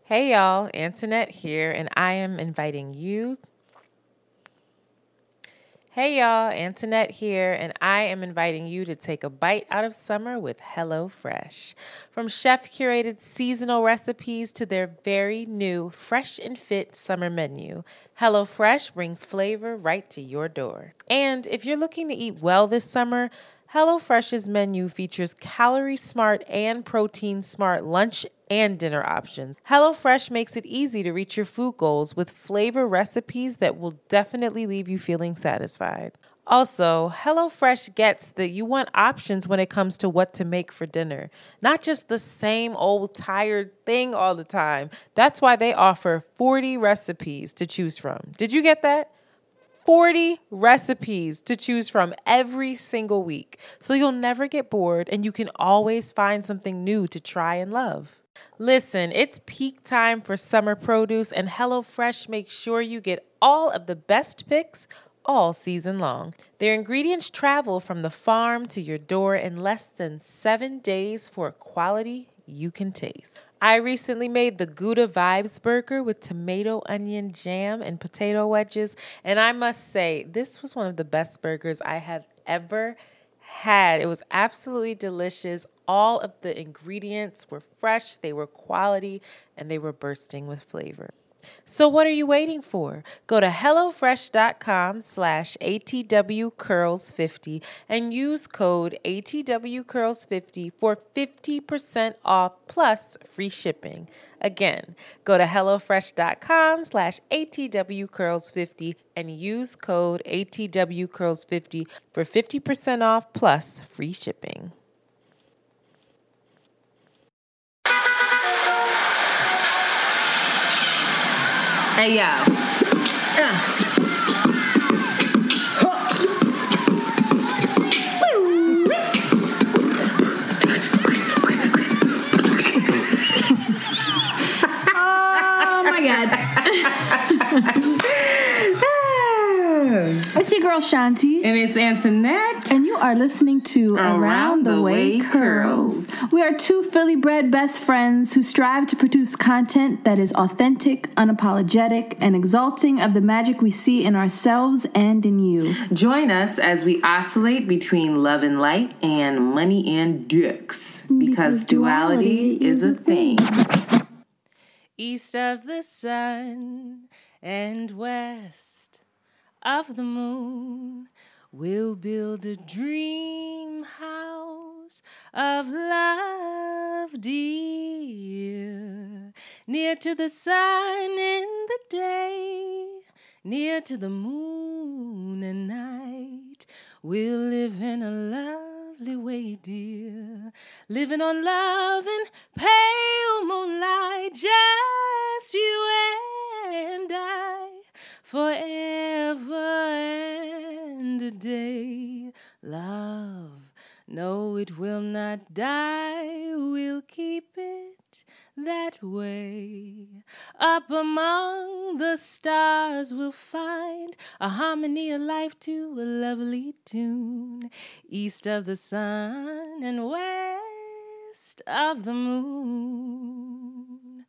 Hey y'all, Antoinette here, and I am inviting you. Hey y'all, Antoinette here, and I am inviting you to take a bite out of summer with HelloFresh. From chef curated seasonal recipes to their very new fresh and fit summer menu, HelloFresh brings flavor right to your door. And if you're looking to eat well this summer, HelloFresh's menu features calorie smart and protein smart lunch and dinner options. HelloFresh makes it easy to reach your food goals with flavor recipes that will definitely leave you feeling satisfied. Also, HelloFresh gets that you want options when it comes to what to make for dinner, not just the same old tired thing all the time. That's why they offer 40 recipes to choose from. Did you get that? 40 recipes to choose from every single week. So you'll never get bored and you can always find something new to try and love. Listen, it's peak time for summer produce, and HelloFresh makes sure you get all of the best picks all season long. Their ingredients travel from the farm to your door in less than 7 days for quality you can taste. I recently made the Gouda Vibes burger with tomato, onion, jam, and potato wedges, and I must say, this was one of the best burgers I have ever had. It was absolutely delicious. All of the ingredients were fresh, they were quality, and they were bursting with flavor. So what are you waiting for? Go to HelloFresh.com/ATWCurls50 and use code ATWCurls50 for 50% off plus free shipping. Again, go to HelloFresh.com/ATWCurls50 and use code ATWCurls50 for 50% off plus free shipping. Hey yo. Oh my God. It's your girl Shanti. And it's Antoinette. And you are listening to Around the Way Curls. We are two Philly bred best friends who strive to produce content that is authentic, unapologetic, and exalting of the magic we see in ourselves and in you. Join us as we oscillate between love and light and money and dicks. Because duality is a thing. East of the sun and west of the moon, we'll build a dream house of love, dear. Near to the sun in the day, near to the moon at night. We'll live in a lovely way, dear. Living on love and pale moonlight, just you and I. Forever and a day, love, no, it will not die, we'll keep it that way. Up among the stars we'll find a harmony of life to a lovely tune. East of the sun and west of the moon.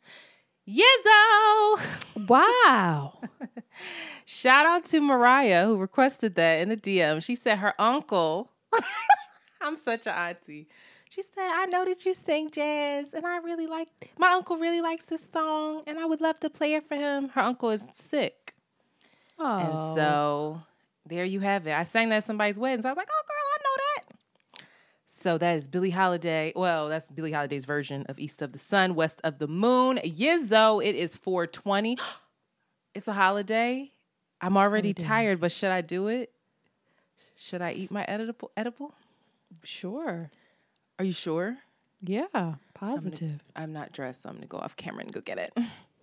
Yizzo! Wow. Shout out to Mariah who requested that in the DM. She said her uncle, I'm such an auntie. She said, I know that you sing jazz and my uncle really likes this song and I would love to play it for him. Her uncle is sick. Oh. And so there you have it. I sang that at somebody's wedding. So I was like, oh girl, I know that. So that is Billie Holiday. Well, that's Billie Holiday's version of East of the Sun, West of the Moon. Yizzo, it is 4:20. It's a holiday. I'm already tired, but should I do it? Should I eat my edible? Sure. Are you sure? Yeah, positive. I'm not dressed, so I'm going to go off camera and go get it.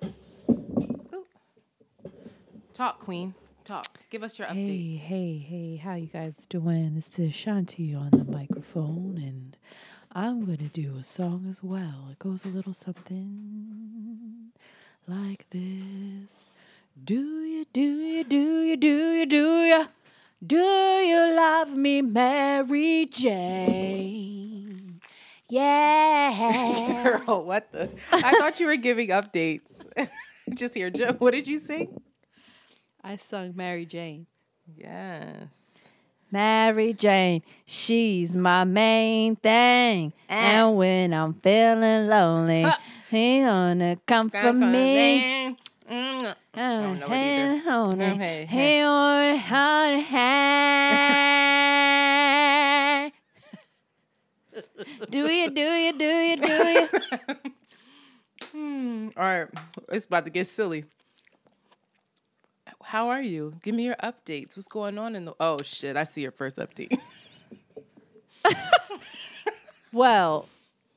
Ooh. Talk, Queen. Talk. Give us your updates. Hey, how you guys doing? This is Shanti on the microphone, and I'm going to do a song as well. It goes a little something like this. Do you love me, Mary Jane? Yeah. Girl, what the? I thought you were giving updates. Just here, Joe. What did you sing? I sung Mary Jane. Yes. Mary Jane, she's my main thing. And when I'm feeling lonely, he's gonna come for me. I don't know it either. He on her hand. Do you? All right. It's about to get silly. How are you? Give me your updates. What's going on in the... Oh, shit. I see your first update. Well,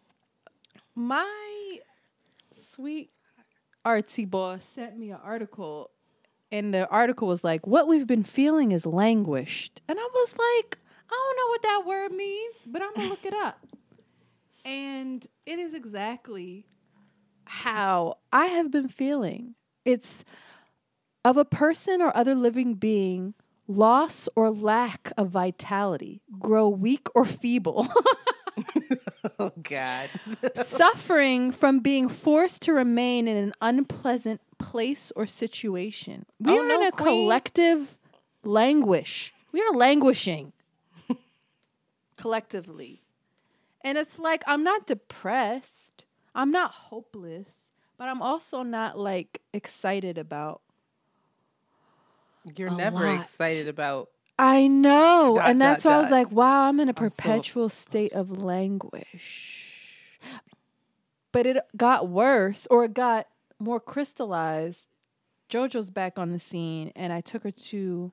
my sweet artsy boss sent me an article, and the article was like, what we've been feeling is languished. And I was like, I don't know what that word means, but I'm going to look it up. And it is exactly how I have been feeling. It's of a person or other living being, loss or lack of vitality, grow weak or feeble. Oh, God. Suffering from being forced to remain in an unpleasant place or situation. We are in a collective languish. We are languishing collectively. And it's like, I'm not depressed. I'm not hopeless. But I'm also not, like, excited about You're never excited about... I know. And that's why I was like, wow, I'm in a perpetual state of languish. But it got worse, or it got more crystallized. JoJo's back on the scene, and I took her to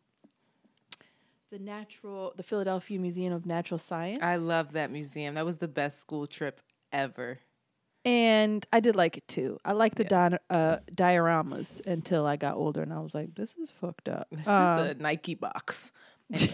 the Philadelphia Museum of Natural Science. I love that museum. That was the best school trip ever. And I did like it too. I liked the dioramas until I got older, and I was like, this is fucked up. This is a Nike box. Anyway.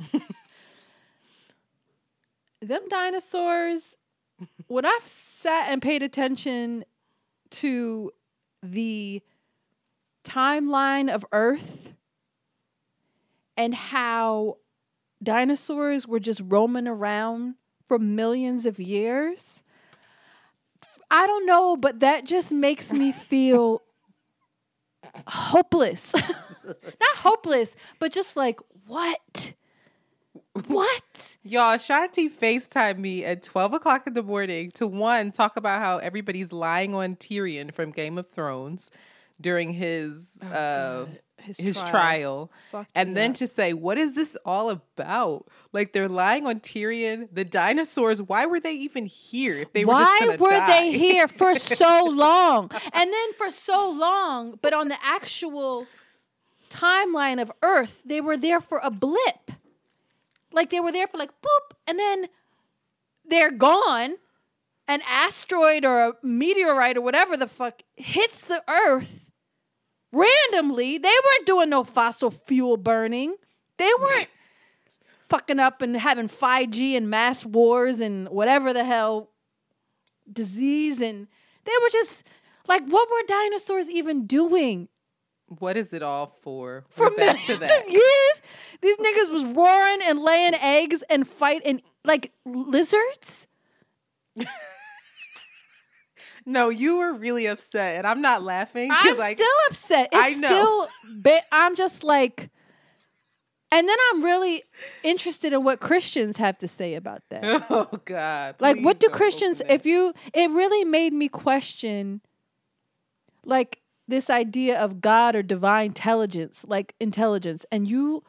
Them dinosaurs, when I've sat and paid attention to the timeline of Earth and how dinosaurs were just roaming around for millions of years, I don't know, but that just makes me feel hopeless. Not hopeless, but just like, what? What? Y'all, Shanti FaceTimed me at 12 o'clock in the morning to talk about how everybody's lying on Tyrion from Game of Thrones during his trial. And then to say, what is this all about? Like, they're lying on Tyrion. The dinosaurs, why were they even here if they were just gonna die? Why were they here for so long? And then for so long, but on the actual timeline of Earth, they were there for a blip. Like, they were there for like, boop, and then they're gone. An asteroid or a meteorite or whatever the fuck hits the Earth randomly. They weren't doing no fossil fuel burning. They weren't fucking up and having 5G and mass wars and whatever the hell disease. And they were just like, what were dinosaurs even doing? What is it all for? For millions of years? These niggas was roaring and laying eggs and fighting like lizards? No, you were really upset, and I'm not laughing. I'm still upset. I know. I'm just like, and then I'm really interested in what Christians have to say about that. Oh God! Like, what do Christians? It really made me question, like, this idea of God or divine intelligence, and you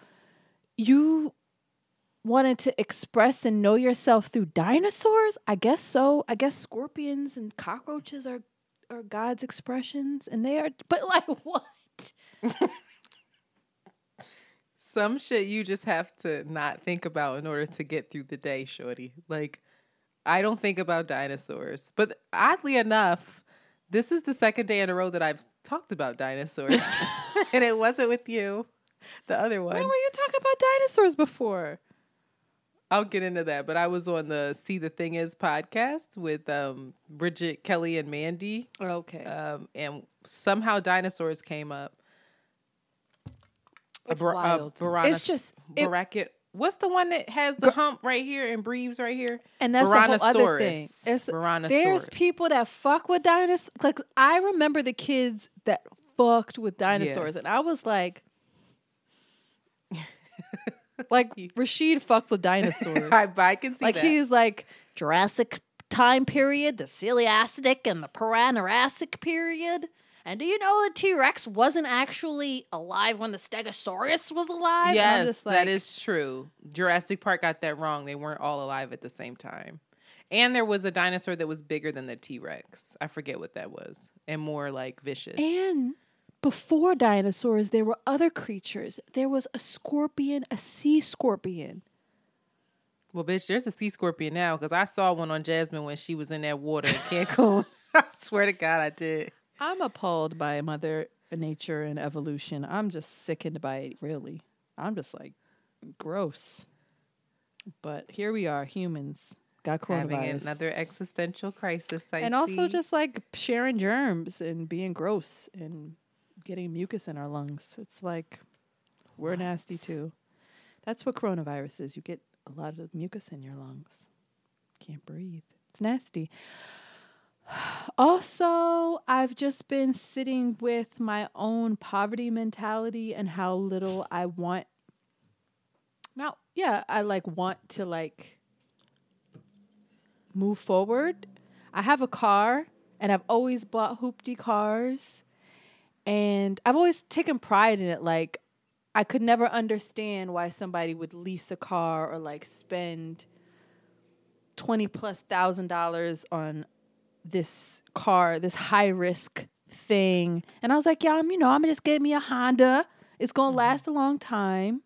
wanted to express and know yourself through dinosaurs? I guess so. I guess scorpions and cockroaches are God's expressions, and they are, but like, what? Some shit you just have to not think about in order to get through the day, shorty. Like, I don't think about dinosaurs, but oddly enough, this is the second day in a row that I've talked about dinosaurs, and it wasn't with you. The other one. When were you talking about dinosaurs before? I'll get into that, but I was on the See the Thing Is podcast with Bridget, Kelly, and Mandy. Okay. And somehow dinosaurs came up. It's wild. It's just... What What's the one that has the hump right here and breathes right here? And that's the whole other thing. There's people that fuck with dinosaurs. Like, I remember the kids that fucked with dinosaurs, and I was like, Rashid fucked with dinosaurs. I can see that. Like, he's like Jurassic time period, the Coeliacic and the Paranjurassic period. And do you know the T-Rex wasn't actually alive when the Stegosaurus was alive? Yes, that is true. Jurassic Park got that wrong. They weren't all alive at the same time. And there was a dinosaur that was bigger than the T-Rex. I forget what that was. And more like vicious. And before dinosaurs, there were other creatures. There was a scorpion, a sea scorpion. Well, bitch, there's a sea scorpion now because I saw one on Jasmine when she was in that water in Cancun. I swear to God, I did. I'm appalled by Mother Nature and evolution. I'm just sickened by it, really. I'm just like, gross. But here we are, humans. Got coronavirus. Having another existential crisis, and also just like sharing germs and being gross and getting mucus in our lungs. It's like, we're nasty too. That's what coronavirus is. You get a lot of mucus in your lungs. Can't breathe. It's nasty. Also, I've just been sitting with my own poverty mentality and how little I want. Now, I want to move forward. I have a car and I've always bought hoopty cars and I've always taken pride in it. Like, I could never understand why somebody would lease a car or spend $20,000+ on this car, this high risk thing. And I was like, I'm gonna just get me a Honda. It's gonna last a long time.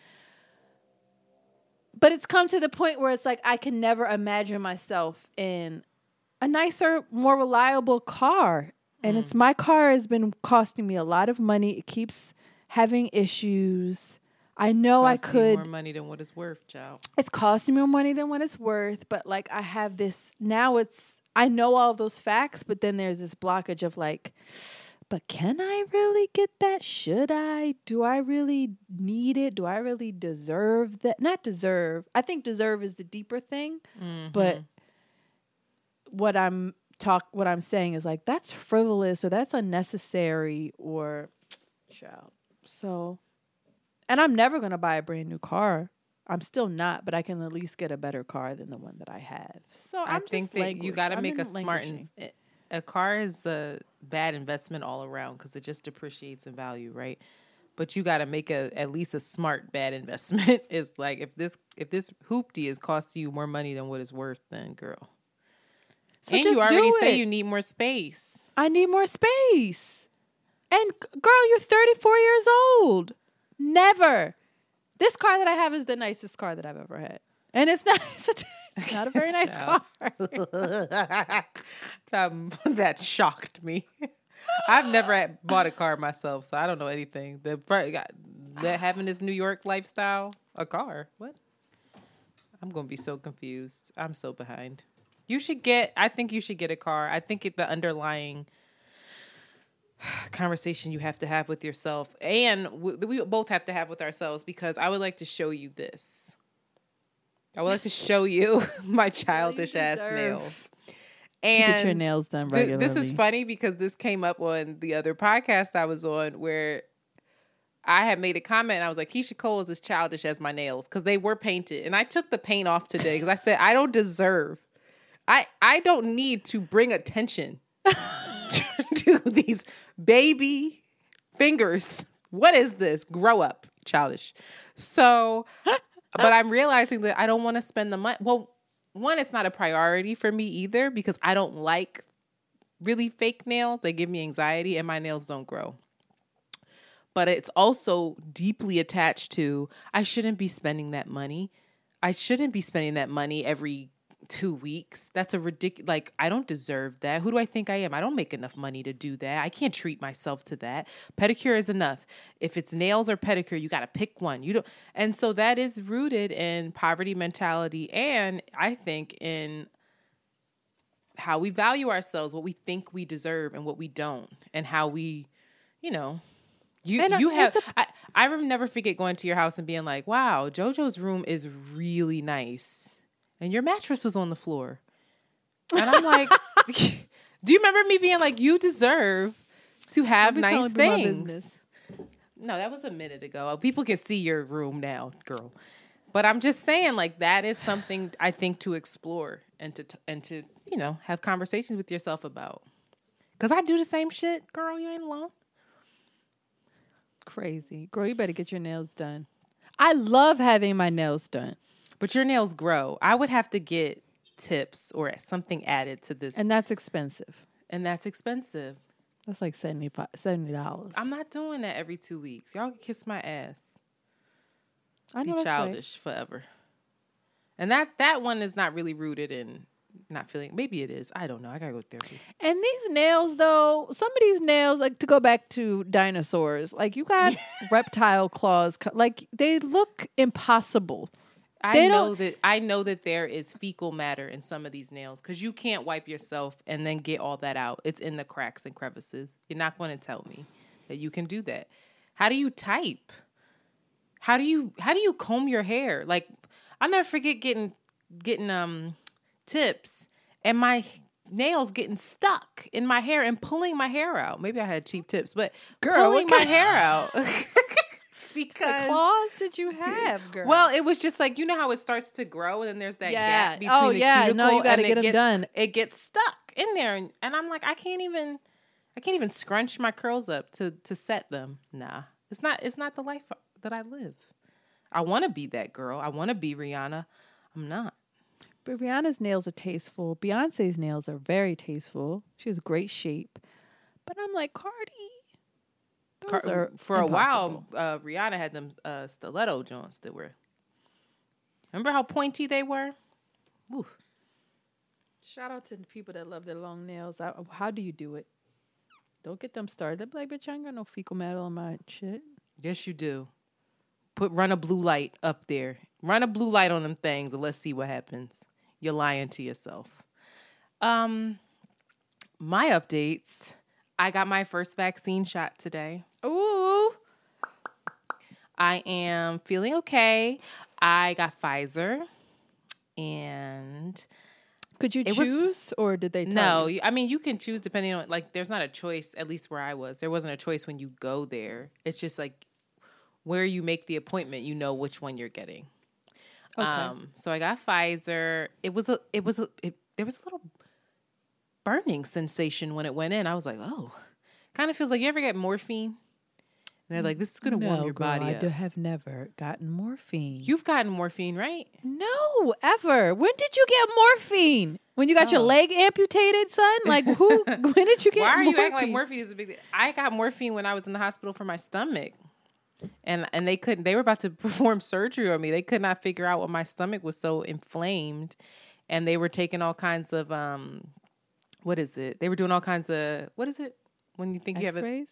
But it's come to the point where it's like, I can never imagine myself in a nicer, more reliable car. And it's my car has been costing me a lot of money. It keeps having issues. I know I could more money than what it's worth, child. It's costing me more money than what it's worth. But I have this now. I know all of those facts, but then there's this blockage of but can I really get that? Should I? Do I really need it? Do I really deserve that? Not deserve. I think deserve is the deeper thing. Mm-hmm. But what I'm saying is that's frivolous or that's unnecessary or child. So, and I'm never going to buy a brand new car. I'm still not, but I can at least get a better car than the one that I have. So I think that you got to make a smart. A car is a bad investment all around because it just depreciates in value, right? But you got to make at least a smart bad investment. It's like if this hoopty is costing you more money than what it's worth, then girl. So and you already say you need more space. I need more space. And girl, you're 34 years old. Never. This car that I have is the nicest car that I've ever had. And it's not a very nice car. That shocked me. I've never bought a car myself, so I don't know anything. That having this New York lifestyle, a car. What? I'm going to be so confused. I'm so behind. I think you should get a car. I think the underlying conversation you have to have with yourself and we both have to have with ourselves, because I would like to show you this. I would like to show you my childish ass nails. And to get your nails done regularly. This is funny because this came up on the other podcast I was on where I had made a comment and I was like, Keisha Cole is as childish as my nails because they were painted. And I took the paint off today because I said, I don't need to bring attention to these baby fingers. What is this? Grow up, childish. So, but I'm realizing that I don't want to spend the money. Well, one, it's not a priority for me either because I don't like really fake nails. They give me anxiety and my nails don't grow. But it's also deeply attached to, I shouldn't be spending that money. I shouldn't be spending that money every 2 weeks. That's a ridiculous, I don't deserve that. Who do I think I am? I don't make enough money to do that. I can't treat myself to that. Pedicure is enough. If it's nails or pedicure, you got to pick one. And so that is rooted in poverty mentality. And I think in how we value ourselves, what we think we deserve and what we don't, and how we, I never forget going to your house and being like, wow, JoJo's room is really nice. And your mattress was on the floor. And I'm like, do you remember me being like, you deserve to have nice things? No, that was a minute ago. People can see your room now, girl. But I'm just saying, like, that is something I think to explore and to have conversations with yourself about. Because I do the same shit, girl. You ain't alone. Crazy. Girl, you better get your nails done. I love having my nails done. But your nails grow. I would have to get tips or something added to this. And that's expensive. That's like $70. I'm not doing that every 2 weeks. Y'all can kiss my ass. I know be childish forever. And that one is not really rooted in not feeling. Maybe it is. I don't know. I gotta go to therapy. And these nails, though, some of these nails, like to go back to dinosaurs, like you got reptile claws, like they look impossible. I know that there is fecal matter in some of these nails because you can't wipe yourself and then get all that out. It's in the cracks and crevices. You're not going to tell me that you can do that. How do you type? How do you comb your hair? Like, I'll never forget getting tips and my nails getting stuck in my hair and pulling my hair out. Maybe I had cheap tips, but pulling my hair out. Because what claws did you have, girl? Well, it was just like, you know how it starts to grow and then there's that gap between the cuticle. No, you got to get them done. It gets stuck in there, and I'm like, I can't even scrunch my curls up to set them. Nah, it's not the life that I live. I want to be that girl. I want to be Rihanna. I'm not. But Rihanna's nails are tasteful. Beyonce's nails are very tasteful. She has great shape. But I'm like, Cardi. For a while, Rihanna had them stiletto joints that were. Remember how pointy they were? Ooh. Shout out to the people that love their long nails. How do you do it? Don't get them started. They'll be like, bitch, I ain't got no fecal matter on my shit. Yes, you do. Run a blue light up there. Run a blue light on them things and let's see what happens. You're lying to yourself. My updates. I got my first vaccine shot today. Ooh. I am feeling okay. I got Pfizer. And could you choose or did they tell you? I mean, you can choose depending on, like, there's not a choice, at least where I was. There wasn't a choice when you go there. It's just like where you make the appointment, you know which one you're getting. Okay. So I got Pfizer. There was a little burning sensation when it went in. I was like, oh, kind of feels like, you ever get morphine? And they're like, this is going to warm your body up. I have never gotten morphine. You've gotten morphine, right? No, ever. When did you get morphine? When you got your leg amputated, son? Like, when did you get morphine? Why are you acting like morphine is a big thing? I got morphine when I was in the hospital for my stomach. And they were about to perform surgery on me. They could not figure out what my stomach was so inflamed. And they were taking all kinds of, what is it? They were doing all kinds of, what is it? When you think X-rays? You have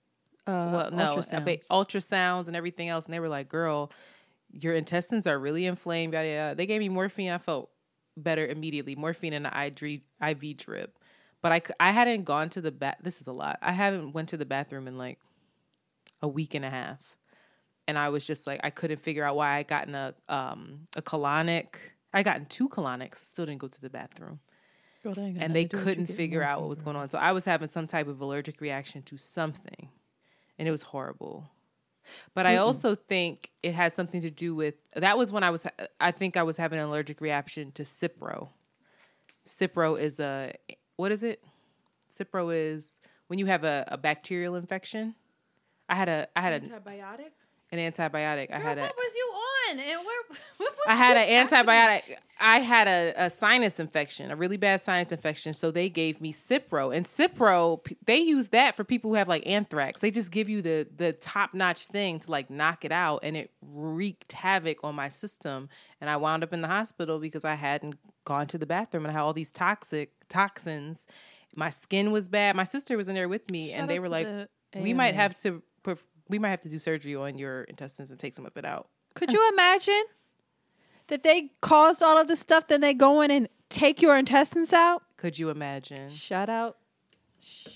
ultrasounds and everything else. And they were like, girl, your intestines are really inflamed. Yada, yada. They gave me morphine. I felt better immediately. Morphine and an IV drip. But I hadn't gone to the bath. This is a lot. I haven't went to the bathroom in like a week and a half. And I was just like, I couldn't figure out why I gotten a colonic. I gotten 2 colonics. I still didn't go to the bathroom. And they couldn't figure out what was going on. So I was having some type of allergic reaction to something. And it was horrible. But I also think it had something to do with, that was when I think I was having an allergic reaction to Cipro. Cipro is what is it? Cipro is when you have a bacterial infection. I had antibiotic? An antibiotic. Girl, what was you on? And what was I had an antibiotic. I had a sinus infection, a really bad sinus infection. So they gave me Cipro. And Cipro, they use that for people who have like anthrax. They just give you the top-notch thing to like knock it out. And it wreaked havoc on my system. And I wound up in the hospital because I hadn't gone to the bathroom and I had all these toxins. My skin was bad. My sister was in there with me. And they were like, we might have to do surgery on your intestines and take some of it out. Could you imagine that they caused all of this stuff, then they go in and take your intestines out? Could you imagine? Shout out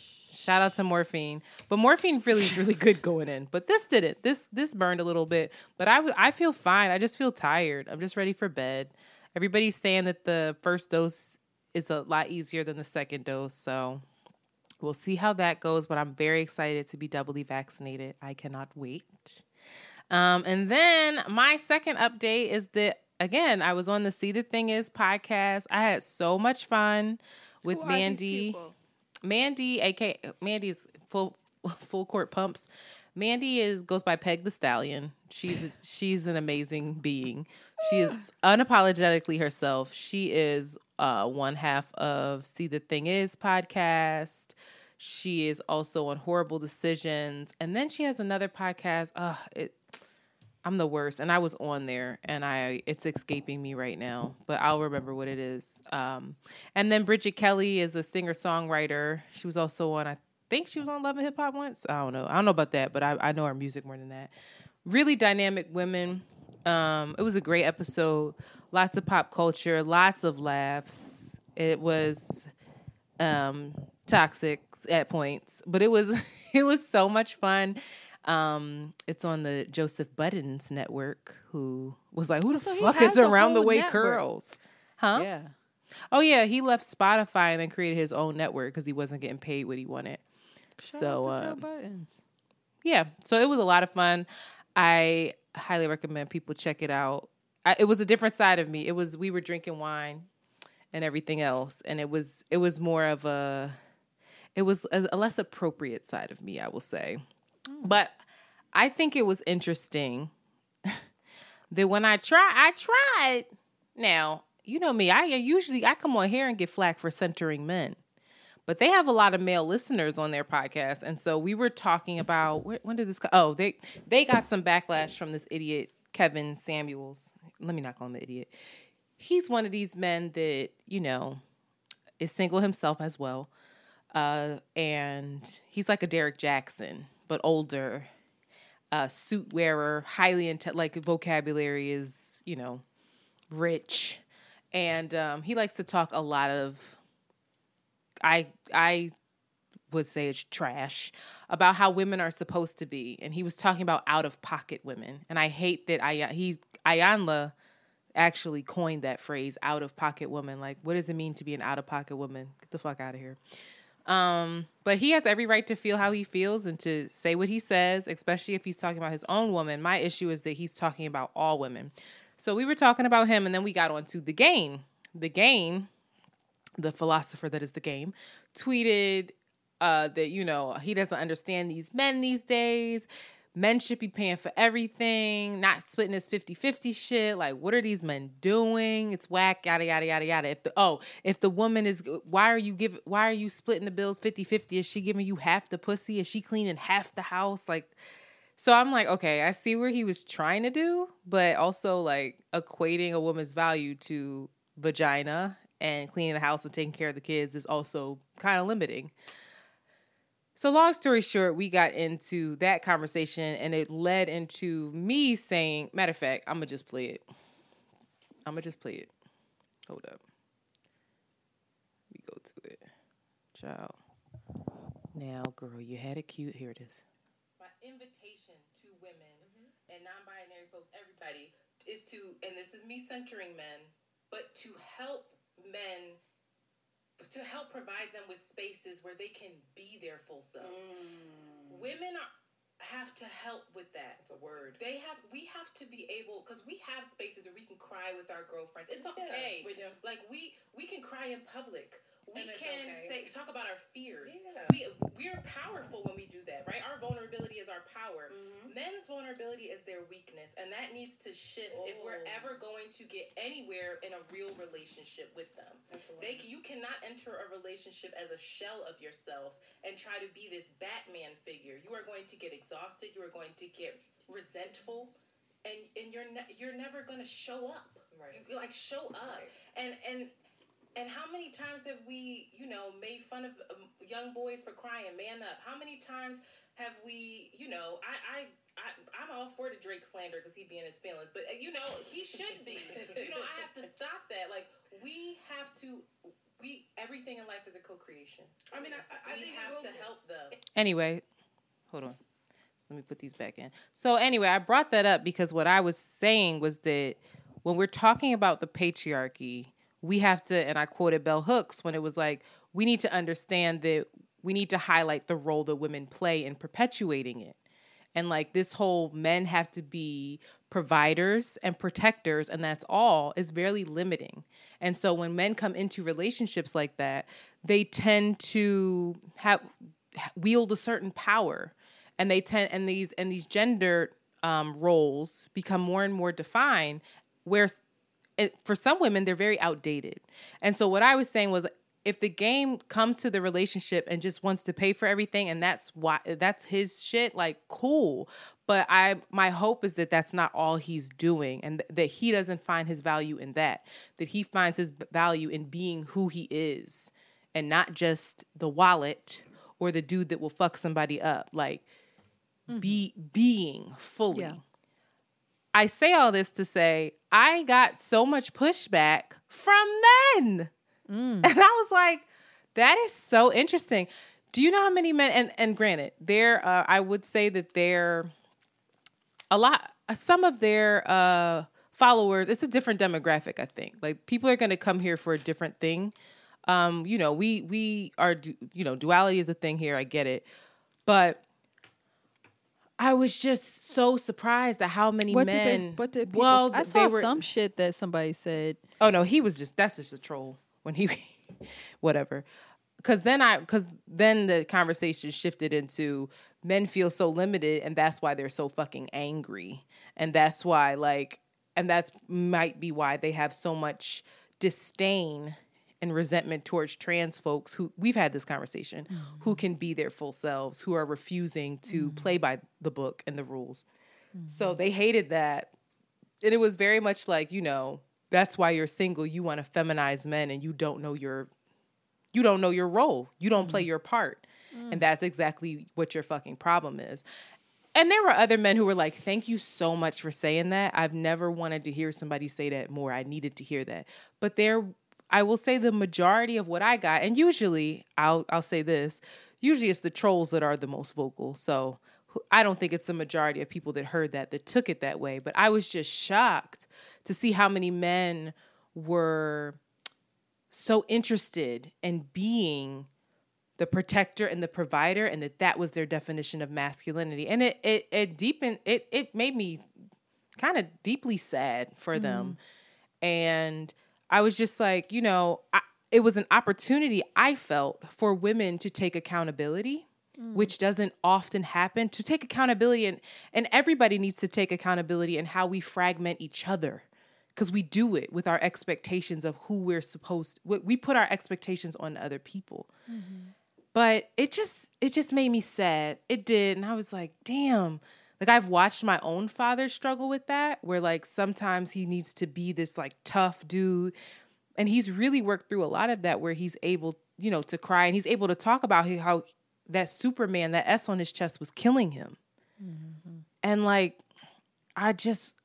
Shout out to Morphine. But Morphine really is really good going in. But this didn't. This burned a little bit. But I feel fine. I just feel tired. I'm just ready for bed. Everybody's saying that the first dose is a lot easier than the second dose. So we'll see how that goes. But I'm very excited to be doubly vaccinated. I cannot wait. And then my second update is that, again, I was on the See the Thing Is podcast. I had so much fun with Mandy. Mandy, aka Mandy's full court pumps. Mandy goes by Peg the Stallion. She's an amazing being. She is unapologetically herself. She is one half of See the Thing Is podcast. She is also on Horrible Decisions, and then she has another podcast. I'm the worst, and I was on there, and it's escaping me right now, but I'll remember what it is. And then Bridget Kelly is a singer-songwriter. She was also on, I think she was on Love and Hip Hop once. I don't know about that, but I know her music more than that. Really dynamic women. It was a great episode. Lots of pop culture, lots of laughs. It was toxic at points, but it was so much fun. It's on the Joseph Buttons network, who was like, who the fuck is Around the Way Curls? Huh? Yeah. Oh, yeah. He left Spotify and then created his own network because he wasn't getting paid what he wanted. Shout out to Joe Buttons. Yeah. So it was a lot of fun. I highly recommend people check it out. It was a different side of me. We were drinking wine and everything else. And it was more of a less appropriate side of me, I will say. But I think it was interesting that when I tried. Now, you know me, I come on here and get flack for centering men. But they have a lot of male listeners on their podcast. And so we were talking about, when did this go? Oh, they got some backlash from this idiot, Kevin Samuels. Let me not call him an idiot. He's one of these men that, is single himself as well. And he's like a Derek Jackson, but older, suit wearer, highly like vocabulary is, rich. And he likes to talk a lot of, I would say it's trash, about how women are supposed to be. And he was talking about out-of-pocket women. And I hate that Ayanla actually coined that phrase, out-of-pocket woman. Like, what does it mean to be an out-of-pocket woman? Get the fuck out of here. But he has every right to feel how he feels and to say what he says, especially if he's talking about his own woman. My issue is that he's talking about all women. So we were talking about him, and then we got on to The Game. The Game, the philosopher that is The Game, tweeted that, he doesn't understand these men these days. Men should be paying for everything, not splitting this 50-50 shit. Like, what are these men doing? It's whack, yada, yada, yada, yada. If the woman is, why are you splitting the bills 50-50? Is she giving you half the pussy? Is she cleaning half the house? Like, so I'm like, okay, I see where he was trying to do, but also like equating a woman's value to vagina and cleaning the house and taking care of the kids is also kind of limiting. So long story short, we got into that conversation, and it led into me saying, matter of fact, I'm going to just play it. Hold up. We go to it. Ciao. Now, girl, you had it cute. Here it is. My invitation to women and non-binary folks, everybody, is to, and this is me centering men, but to help men, to help provide them with spaces where they can be their full selves. Women have to help with that. It's a word. We have to be able, because we have spaces where we can cry with our girlfriends. It's okay. We do. Like we can cry in public. We can talk about our fears. Yeah. We're powerful when we do that, right? Our vulnerability is our power. Men's vulnerability is their weakness, and that needs to shift if we're ever going to get anywhere in a real relationship with them. You cannot enter a relationship as a shell of yourself and try to be this Batman figure. You are going to get exhausted. You are going to get resentful, and you're never going to show up. Right. You show up, right. And how many times have we, made fun of young boys for crying, man up? How many times have we, I'm all for the Drake slander because he be in his feelings, but, he should be. I have to stop that. Like, everything in life is a co-creation. I mean, I think we have to help them. anyway, hold on. Let me put these back in. So anyway, I brought that up because what I was saying was that when we're talking about the patriarchy, we have to, and I quoted Bell Hooks when it was like, we need to understand that we need to highlight the role that women play in perpetuating it. And like this whole men have to be providers and protectors, and that's all, is barely limiting. And so when men come into relationships like that, they tend to wield a certain power, and they tend and these gender roles become more and more defined, where for some women they're very outdated. And so what I was saying was, if the game comes to the relationship and just wants to pay for everything, and that's his shit, like, cool. But my hope is that that's not all he's doing, and that he doesn't find his value in that he finds his value in being who he is, and not just the wallet or the dude that will fuck somebody up. Like, being fully. Yeah. I say all this to say, I got so much pushback from men. And I was like, that is so interesting. Do you know how many men, and granted, I would say that they're a lot, some of their followers, it's a different demographic, I think. Like, people are going to come here for a different thing. We are, duality is a thing here. I get it. But I was just so surprised at how many men. What did people, I saw some shit that somebody said. Oh, no, that's just a troll. When he, whatever, because then the conversation shifted into men feel so limited, and that's why they're so fucking angry, and that's why that's might be why they have so much disdain and resentment towards trans folks who, we've had this conversation, who can be their full selves, who are refusing to play by the book and the rules. So they hated that, and it was very much like, that's why you're single. You want to feminize men, and you don't know your role. You don't play your part. And that's exactly what your fucking problem is. And there were other men who were like, thank you so much for saying that. I've never wanted to hear somebody say that more. I needed to hear that. But I will say the majority of what I got, and usually I'll say this, usually it's the trolls that are the most vocal. So I don't think it's the majority of people that heard that took it that way. But I was just shocked to see how many men were so interested in being the protector and the provider, and that was their definition of masculinity. And it made me kind of deeply sad for them. And I was just like, it was an opportunity, I felt, for women to take accountability, which doesn't often happen, to take accountability. And everybody needs to take accountability in how we fragment each other. Because we do it with our expectations of who we put our expectations on other people. But it just made me sad. It did. And I was like, damn. Like, I've watched my own father struggle with that, where like sometimes he needs to be this like tough dude. And he's really worked through a lot of that, where he's able, to cry, and he's able to talk about how that Superman, that S on his chest, was killing him. And like, I just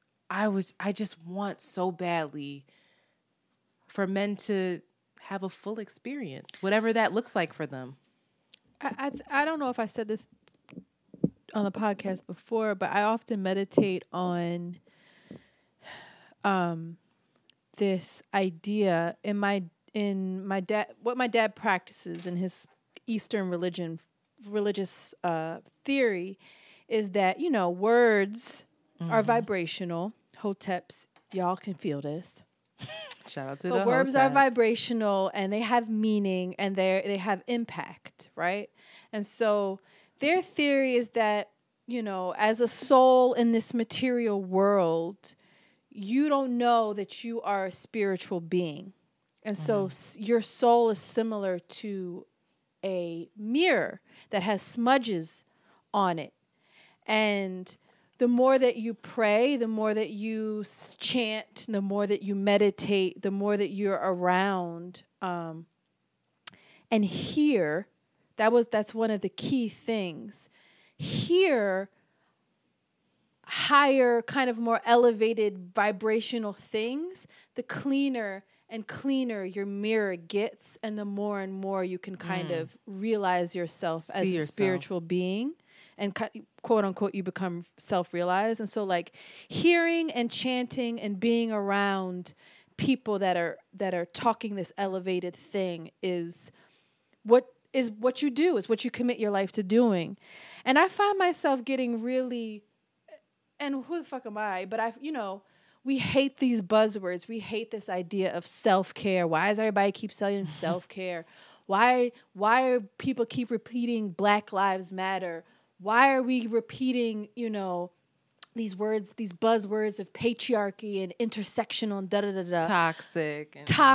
want so badly for men to have a full experience, whatever that looks like for them. I don't know if I said this on the podcast before, but I often meditate on this idea in my dad, what my dad practices in his Eastern religious theory is that, words are vibrational. Hoteps, y'all can feel this. Shout out to but the words Hoteps. are vibrational, and they have meaning, and they have impact, right? And so their theory is that, as a soul in this material world, you don't know that you are a spiritual being. And so your soul is similar to a mirror that has smudges on it. And the more that you pray, the more that you chant, the more that you meditate, the more that you're around and hear, that's one of the key things. Hear higher, kind of more elevated vibrational things, the cleaner and cleaner your mirror gets, and the more and more you can kind of realize yourself as a spiritual being, and quote unquote you become self-realized. And so like hearing and chanting and being around people that are talking this elevated thing is what you do, is what you commit your life to doing. And I find myself getting really, and who the fuck am I? But we hate these buzzwords. We hate this idea of self-care. Why does everybody keep saying self-care? Why are people keep repeating Black Lives Matter? Why are we repeating, these words, these buzzwords of patriarchy and intersectional and da-da-da-da. Toxic.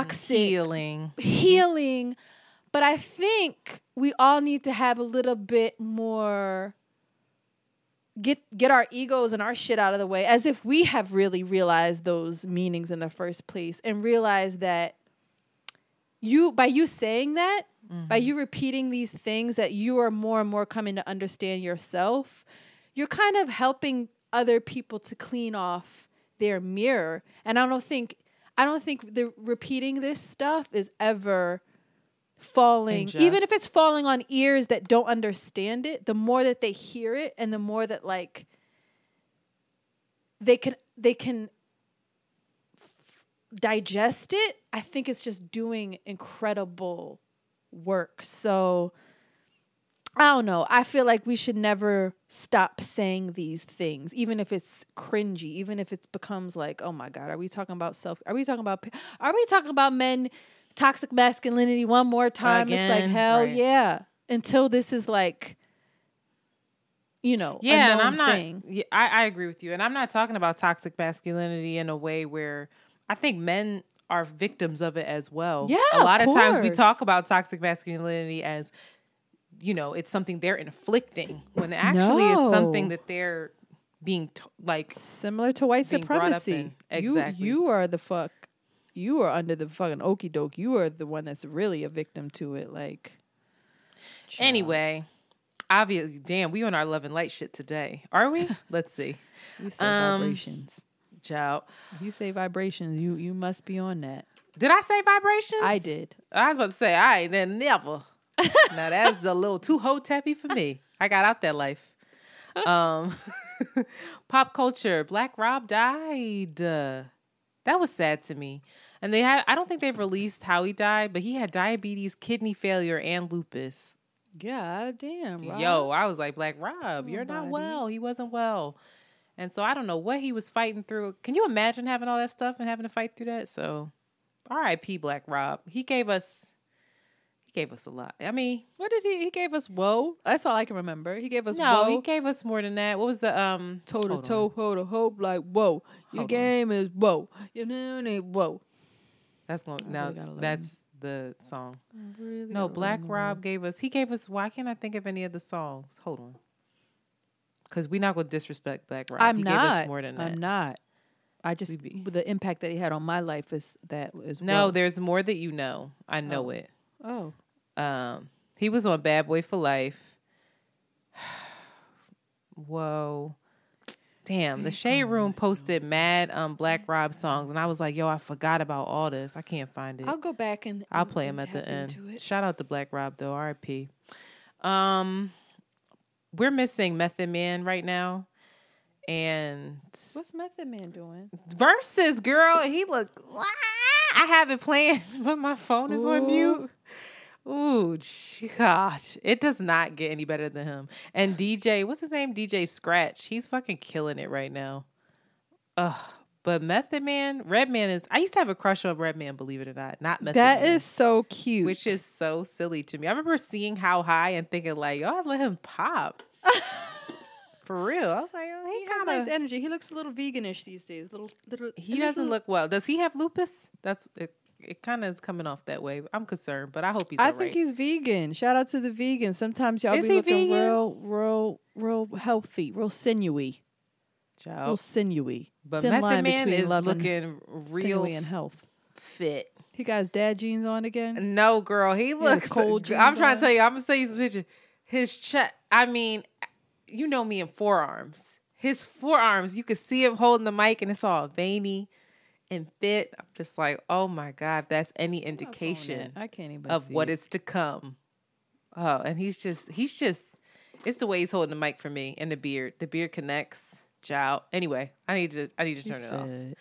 Healing. But I think we all need to have a little bit more, get our egos and our shit out of the way, as if we have really realized those meanings in the first place, and realize that by you saying that, by you repeating these things, that you are more and more coming to understand yourself, you're kind of helping other people to clean off their mirror. And I don't think the repeating this stuff is ever falling, even if it's falling on ears that don't understand it. The more that they hear it, and the more that like they can digest it, I think it's just doing incredible work. So I don't know. I feel like we should never stop saying these things, even if it's cringy, even if it becomes like, oh my God, are we talking about men, toxic masculinity one more time? Again, it's like, hell yeah. Until this is like, and I'm not, I agree with you. And I'm not talking about toxic masculinity in a way where I think men are victims of it as well. Yeah, a lot of times we talk about toxic masculinity as, it's something they're inflicting, when actually it's something that they're being similar to white supremacy. Exactly. You are under the fucking okie doke. You are the one that's really a victim to it. Like, anyway, obviously, damn, we on our love and light shit today, are we? Let's see. We say vibrations. Ciao. If you say vibrations, you must be on that. Did I say vibrations? I did. I was about to say, I ain't then never. Now that's a little too hoteppy for me. I got out that life. Pop culture. Black Rob died. That was sad to me. And I don't think they've released how he died, but he had diabetes, kidney failure, and lupus. God damn, Rob. Yo, I was like, Black Rob, you're not well. He wasn't well. And so I don't know what he was fighting through. Can you imagine having all that stuff and having to fight through that? So R.I.P. Black Rob. He gave us a lot. I mean, what did he gave us? Whoa. That's all I can remember. He gave us no, whoa. He gave us more than that. What was the toe to toe, hoe to hope, like whoa. Your game is whoa. You know, whoa. That's going now. That's the song. Really no, Black Rob gave us. Why can't I think of any of the songs? Hold on. Because we're not going to disrespect Black Rob. I'm he not. Gave us more than that. I'm not. I just the impact that he had on my life is no. There's more that you know. I know it. Oh. He was on Bad Boy for Life. Whoa. Damn, the Shade Room posted mad Black Rob songs, and I was like, yo, I forgot about all this. I can't find it. I'll go back and I'll play them at the end. Shout out to Black Rob though, R.I.P. We're missing Method Man right now. And what's Method Man doing? Versus, girl. He look. I have it playing, but my phone is on mute. Ooh, gosh. It does not get any better than him. And DJ, what's his name? DJ Scratch. He's fucking killing it right now. But Method Man, Redman is... I used to have a crush on Redman, believe it or not. Not Method Man. That is so cute. Which is so silly to me. I remember seeing How High and thinking like, yo, I'd let him pop. For real. I was like, oh, he has nice energy. He looks a little veganish these days. Little. He doesn't look well. Does he have lupus? That's it. It kind of is coming off that way. I'm concerned, but I hope he's all right. I think he's vegan. Shout out to the vegans. Sometimes y'all be looking real healthy, real sinewy. Child. Real sinewy. But Method Man is looking real and health fit. He got his dad jeans on again? No, girl. He looks cold. I'm trying to tell you. I'm going to show you some pictures. His chest. I mean, you know me in forearms. His forearms, you could see him holding the mic and it's all veiny. and fit. I'm just like, oh my God, if that's any indication I can't even of see what it. is to come. Oh, and he's just, it's the way he's holding the mic for me and the beard. The beard connects. Ciao. Anyway, I need to turn it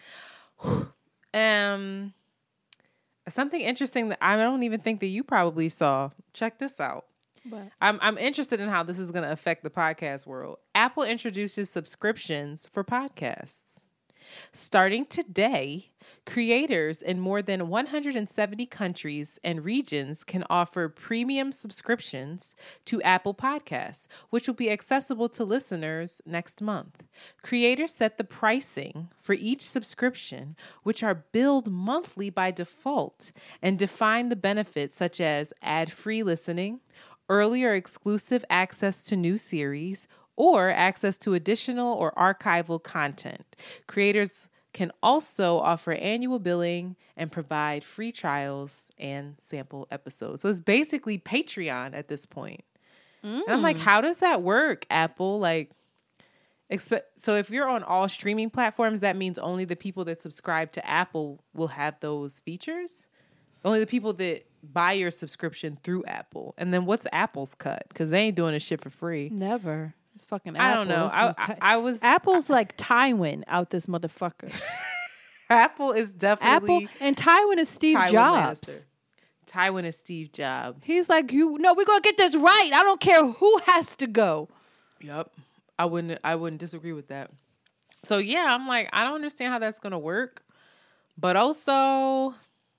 off. Something interesting that I don't even think that you probably saw. Check this out. What? I'm interested in how this is going to affect the podcast world. Apple introduces subscriptions for podcasts. Starting today, creators in more than 170 countries and regions can offer premium subscriptions to Apple Podcasts, which will be accessible to listeners next month. Creators set the pricing for each subscription, which are billed monthly by default, and define the benefits such as ad-free listening, early or exclusive access to new series, or access to additional or archival content. Creators can also offer annual billing and provide free trials and sample episodes. So it's basically Patreon at this point. And I'm like, how does that work, Apple? Like, so if you're on all streaming platforms, that means only the people that subscribe to Apple will have those features? Only the people that buy your subscription through Apple. And then what's Apple's cut? Because they ain't doing this shit for free. Never. It's fucking Apple. I don't know. I was Apple's like Tywin out this motherfucker. Apple is definitely Apple and Tywin is Steve Tywin Jobs. Lannister. Tywin is Steve Jobs. He's like, we're gonna get this right. I don't care who has to go. Yep. I wouldn't disagree with that. So yeah, I'm like, I don't understand how that's gonna work. But also,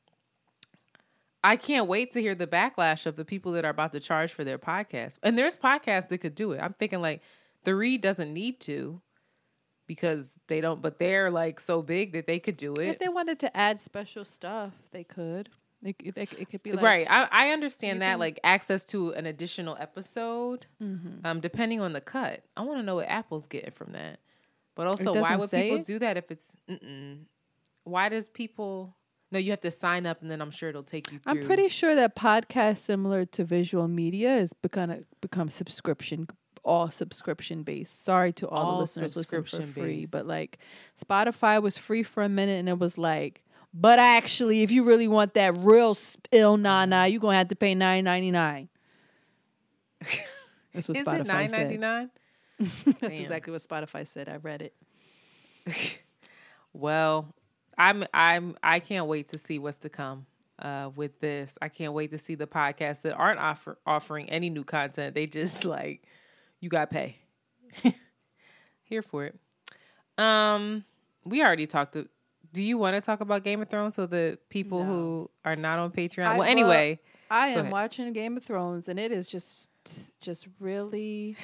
I can't wait to hear the backlash of the people that are about to charge for their podcast. And there's podcasts that could do it. I'm thinking like The Read doesn't need to because they don't, but they're like so big that they could do it. If they wanted to add special stuff, they could. It could be like, right. I understand that, like access to an additional episode, depending on the cut. I want to know what Apple's getting from that. But also, why would people do that if it's, why does people... No, you have to sign up, and then I'm sure it'll take you through. I'm pretty sure that podcasts similar to visual media is become subscription based. Sorry to all the listeners listening for free, but like Spotify was free for a minute, and it was like, but actually, if you really want that real ill nana, you're gonna have to pay $9.99. That's what Spotify said. Is it $9.99? That's exactly what Spotify said. I read it. Well, I can't wait to see what's to come with this. I can't wait to see the podcasts that aren't offering any new content. They just like, you got to pay. Here for it. We already talked to. Do you want to talk about Game of Thrones so the people who are not on Patreon? Anyway, I am watching Game of Thrones, and it is just really,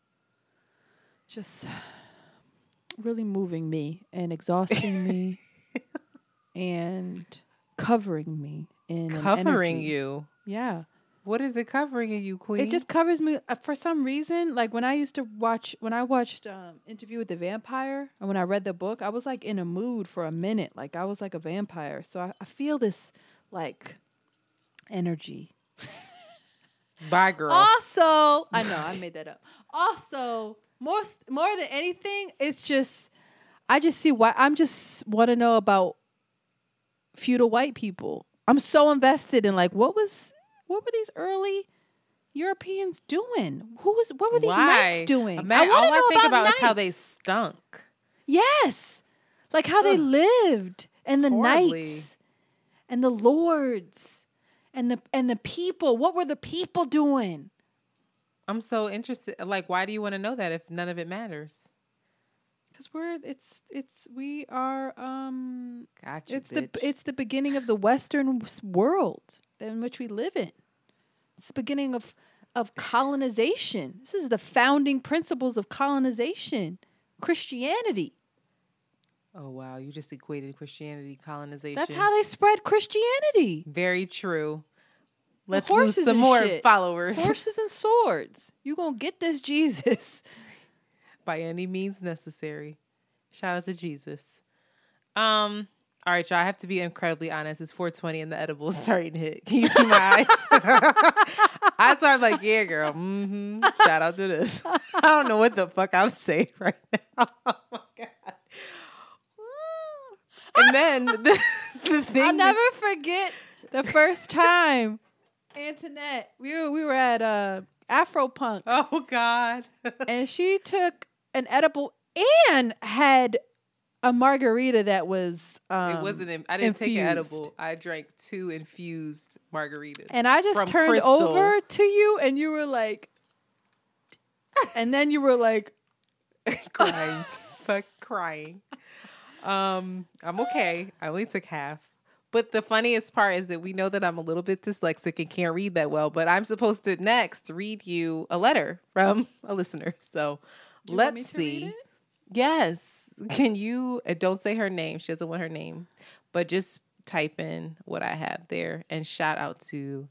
really moving me and exhausting me. And covering me in covering you. Yeah. What is it covering in you, Queen? It just covers me for some reason. Like when I watched Interview with the Vampire, and when I read the book, I was like in a mood for a minute. Like I was like a vampire. So I feel this like energy. Bye, girl. Also, I know I made that up. Also, more than anything, it's just I just see why I'm just want to know about feudal white people. I'm so invested in like what were these early Europeans doing? What were these knights doing? All I think about is how they stunk. Yes. Like how they lived and the horribly. knights and the lords and the people. What were the people doing? I'm so interested. Like, why do you want to know that if none of it matters? Because we are Gotcha, it's the beginning of the Western world in which we live in. It's the beginning of colonization. This is the founding principles of colonization. Christianity. Oh wow, you just equated Christianity, colonization. That's how they spread Christianity. Very true. Let's lose some more followers. Horses and swords. You gonna get this Jesus. By any means necessary. Shout out to Jesus. All right, y'all. I have to be incredibly honest. It's 4:20 and the edible is starting to hit. Can you see my eyes? I started like, yeah, girl. Shout out to this. I don't know what the fuck I'm saying right now. Oh my God. then the thing I'll never forget the first time, Antoinette, we were at Afro Punk. Oh, God. And she took an edible and had a margarita that was It wasn't. I didn't take an infused. edible. I drank 2 infused margaritas. And I just from turned Crystal. over to you, and you were like, and then you were like, crying, fuck crying. I'm okay. I only took half. But the funniest part is that we know that I'm a little bit dyslexic and can't read that well. But I'm supposed to next read you a letter from a listener. So you want me let's to read see. it? Yes. Can you? Don't say her name. She doesn't want her name. But just type in what I have there and shout out to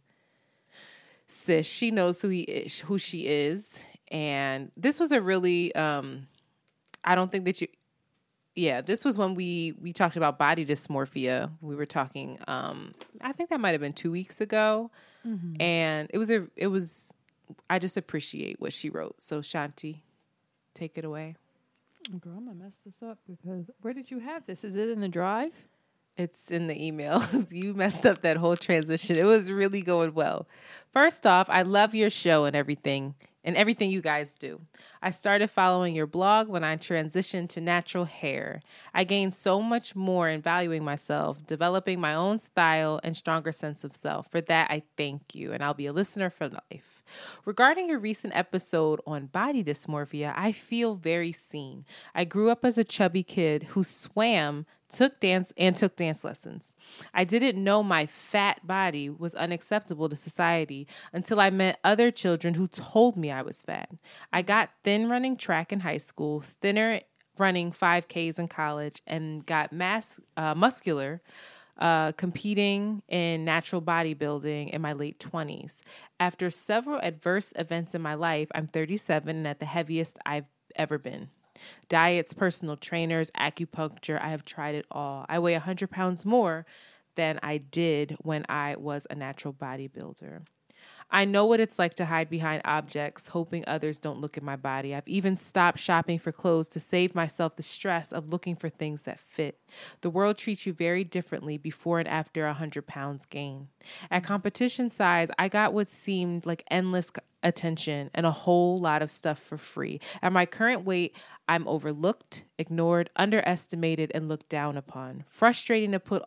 Sis. She knows who she is. And this was a really, I don't think that you, yeah, this was when we talked about body dysmorphia. We were talking, I think that might have been 2 weeks ago. Mm-hmm. And it was, I just appreciate what she wrote. So Shanti, take it away. Girl, I'm going to mess this up because where did you have this? Is it in the drive? It's in the email. You messed up that whole transition. It was really going well. First off, I love your show and everything you guys do. I started following your blog when I transitioned to natural hair. I gained so much more in valuing myself, developing my own style and stronger sense of self. For that, I thank you, and I'll be a listener for life. Regarding your recent episode on body dysmorphia, I feel very seen. I grew up as a chubby kid who swam, took dance lessons. I didn't know my fat body was unacceptable to society until I met other children who told me I was fat. I got thin running track in high school, thinner running 5Ks in college, and got muscular competing in natural bodybuilding in my late 20s. After several adverse events in my life, I'm 37 and at the heaviest I've ever been. Diets, personal trainers, acupuncture, I have tried it all. I weigh 100 pounds more than I did when I was a natural bodybuilder. I know what it's like to hide behind objects, hoping others don't look at my body. I've even stopped shopping for clothes to save myself the stress of looking for things that fit. The world treats you very differently before and after 100 pounds gain. At competition size, I got what seemed like endless attention and a whole lot of stuff for free. At my current weight, I'm overlooked, ignored, underestimated, and looked down upon. Frustrating to put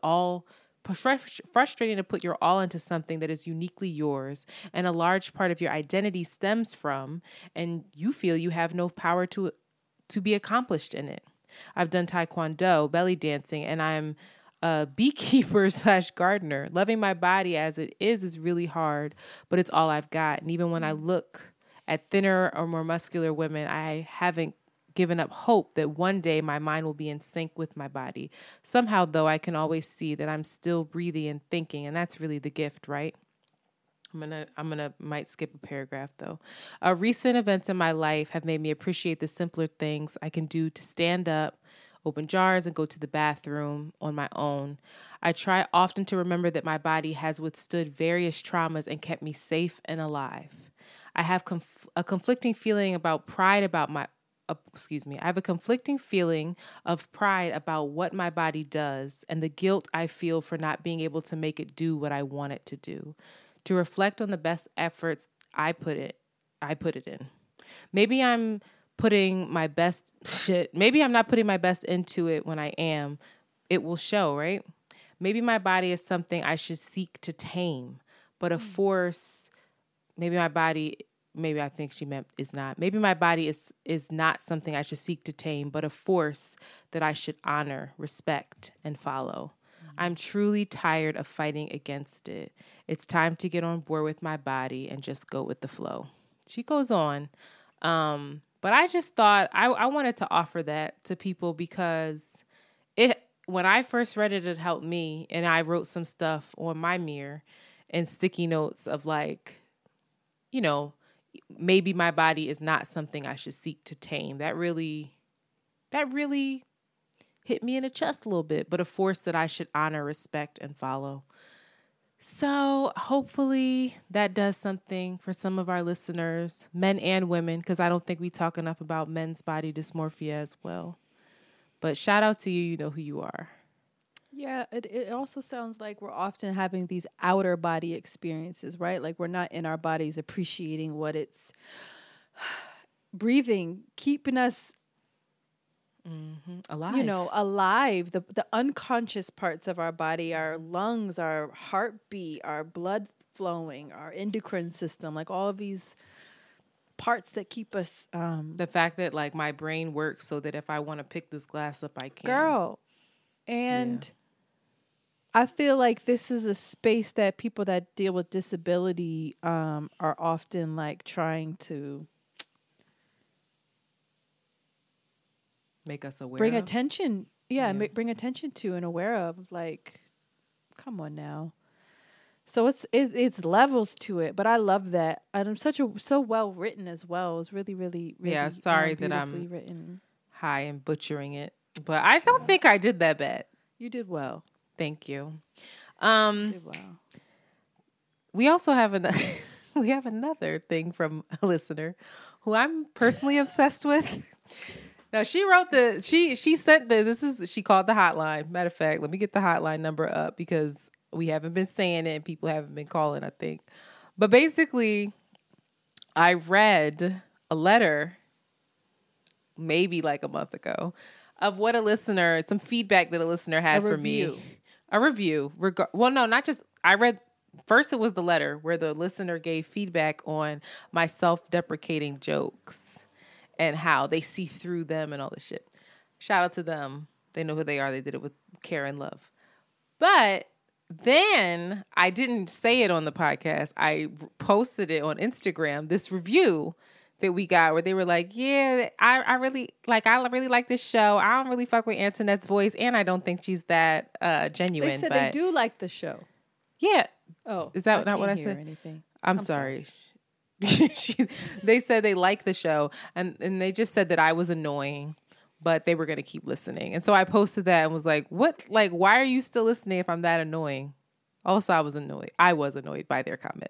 your all into something that is uniquely yours and a large part of your identity stems from, and you feel you have no power to be accomplished in it. I've done taekwondo, belly dancing, and I'm a beekeeper / gardener. Loving my body as it is really hard, but it's all I've got. And even when I look at thinner or more muscular women, I haven't given up hope that one day my mind will be in sync with my body. Somehow, though, I can always see that I'm still breathing and thinking, and that's really the gift, right? Might skip a paragraph though. Recent events in my life have made me appreciate the simpler things I can do to stand up, open jars, and go to the bathroom on my own. I try often to remember that my body has withstood various traumas and kept me safe and alive. I have a conflicting feeling about pride about my I have a conflicting feeling of pride about what my body does and the guilt I feel for not being able to make it do what I want it to do. To reflect on the best efforts I put it in. Maybe I'm putting my best maybe I'm not putting my best into it when I am. It will show, right? Maybe my body is something I should seek to tame, but a force, maybe I think she meant is not. Maybe my body is not something I should seek to tame, but a force that I should honor, respect, and follow. I'm truly tired of fighting against it. It's time to get on board with my body and just go with the flow. She goes on. But I just thought I wanted to offer that to people because when I first read it helped me, and I wrote some stuff on my mirror and sticky notes of like, maybe my body is not something I should seek to tame. That really hit me in the chest a little bit, but a force that I should honor, respect, and follow. So hopefully that does something for some of our listeners, men and women, because I don't think we talk enough about men's body dysmorphia as well. But shout out to you. You know who you are. Yeah, it also sounds like we're often having these outer body experiences, right? Like we're not in our bodies appreciating what it's breathing, keeping us, Alive. alive. The unconscious parts of our body, our lungs, our heartbeat, our blood flowing, our endocrine system, like all of these parts that keep us The fact that like my brain works so that if I want to pick this glass up, I can. girl. And I feel like this is a space that people that deal with disability are often like trying to Make us aware. bring of. attention. Yeah, bring attention to and aware of. Like, come on now. So it's levels to it, but I love that. And I'm so well written as well. It's really, really, really Yeah, sorry that beautifully I'm written. high and butchering it, but I don't think I did that bad. You did well. Thank you. You did well. We also have another thing from a listener who I'm personally obsessed with. Now she wrote she sent she called the hotline. Matter of fact, let me get the hotline number up because we haven't been saying it and people haven't been calling, I think. But basically, I read a letter maybe like a month ago of what some feedback that a listener had for me. A review. Well, no, not just, I read, first it was the letter where the listener gave feedback on my self-deprecating jokes and how they see through them and all this shit. Shout out to them. They know who they are. They did it with care and love. But then I didn't say it on the podcast. I posted it on Instagram, this review that we got where they were like, yeah, I really like this show. I don't really fuck with Antoinette's voice, and I don't think she's that genuine. They said they do like the show. Yeah. Oh, is that not what I said? Anything. I'm sorry. They said they like the show, and they just said that I was annoying, but they were going to keep listening. And so I posted that and was like, what? Like, why are you still listening if I'm that annoying? Also, I was annoyed by their comment.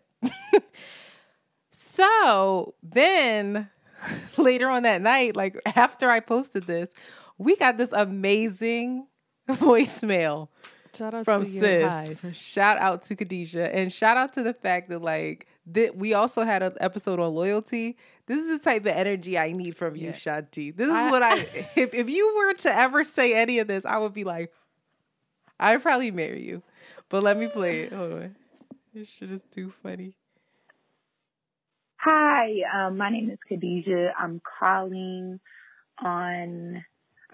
So then later on that night, like after I posted this, we got this amazing voicemail from Sis. Shout out to Khadijah, and shout out to the fact that like we also had an episode on loyalty. This is the type of energy I need from you, Shanti. This is what if you were to ever say any of this, I would be like, I'd probably marry you. But let me play it. Hold on. This shit is too funny. Hi, my name is Khadijah. I'm calling on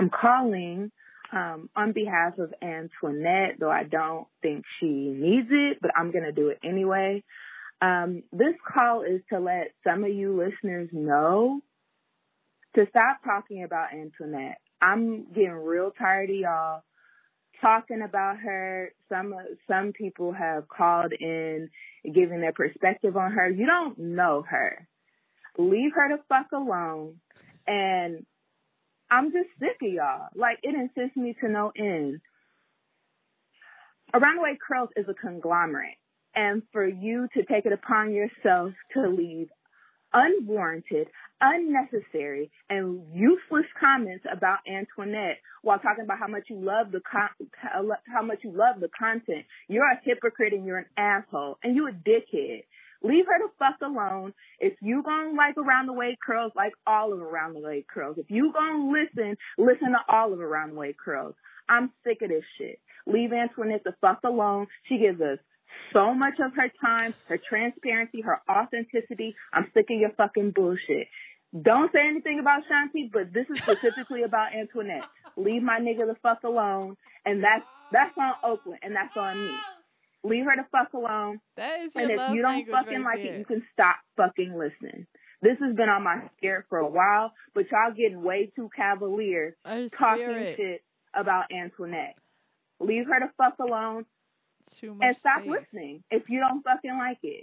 behalf of Antoinette, though I don't think she needs it, but I'm going to do it anyway. This call is to let some of you listeners know to stop talking about Antoinette. I'm getting real tired of y'all talking about her. Some people have called in giving their perspective on her. You don't know her. Leave her the fuck alone. And I'm just sick of y'all. Like, it insists me to no end. Around the Way Curls is a conglomerate. And for you to take it upon yourself to leave unwarranted, unnecessary, and useless comments about Antoinette while talking about how much you love the content, you're a hypocrite and you're an asshole and you a dickhead. Leave her the fuck alone. If you gonna like Around the Way Curls, like all of Around the Way Curls. If you gonna listen to all of Around the Way Curls. I'm sick of this shit. Leave Antoinette the fuck alone. She gives us so much of her time, her transparency, her authenticity. I'm sick of your fucking bullshit. Don't say anything about Shanti, but this is specifically about Antoinette. Leave my nigga the fuck alone. And that's on Oakland, and that's on me. Leave her the fuck alone. That is your and if love you don't language fucking right like there. it, you can stop fucking listening. This has been on my spirit for a while, but y'all getting way too cavalier talking shit about Antoinette. Leave her the fuck alone. Too much and stop space. listening if you don't fucking like it.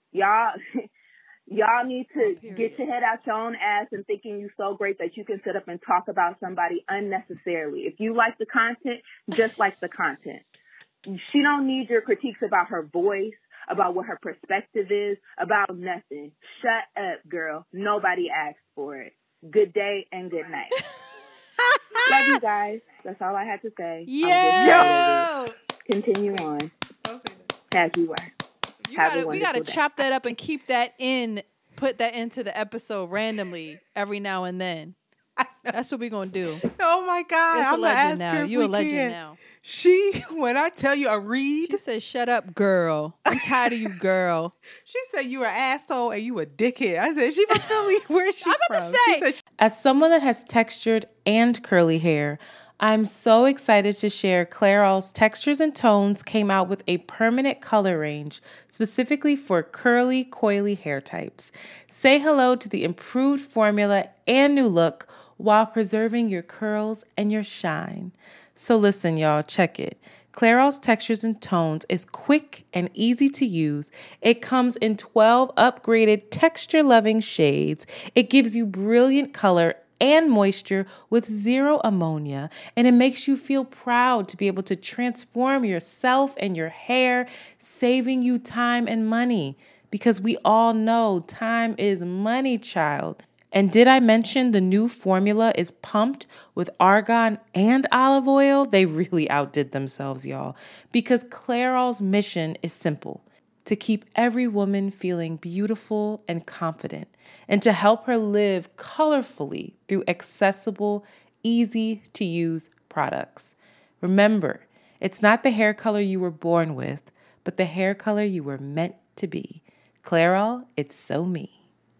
Y'all need to get your head out your own ass and thinking you so great that you can sit up and talk about somebody unnecessarily. If you like the content, just like the content. She don't need your critiques about her voice, about what her perspective is, about nothing. Shut up, girl. Nobody asked for it. Good day and good night. Love you guys. That's all I had to say. Yeah. Continue on. As you are. We gotta chop that up and keep that in. Put that into the episode randomly every now and then. That's what we're gonna do. Oh my God! It's I'm a legend now. You a legend now. When I tell you a read, She said, "Shut up, girl. I'm tired of you, girl." she said you an asshole and you a dickhead. I said she from Philly. Where's she I'm about from? to She say. said As someone that has textured and curly hair, I'm so excited to share Clairol's Textures and Tones came out with a permanent color range specifically for curly, coily hair types. Say hello to the improved formula and new look while preserving your curls and your shine. So listen, y'all, check it. Clairol's Textures and Tones is quick and easy to use. It comes in 12 upgraded texture-loving shades. It gives you brilliant color and moisture with zero ammonia, and it makes you feel proud to be able to transform yourself and your hair, saving you time and money, because we all know time is money, child. And did I mention the new formula is pumped with argan and olive oil? They really outdid themselves, y'all, because Clairol's mission is simple: to keep every woman feeling beautiful and confident, and to help her live colorfully through accessible, easy-to-use products. Remember, it's not the hair color you were born with, but the hair color you were meant to be. Clairol, it's so me.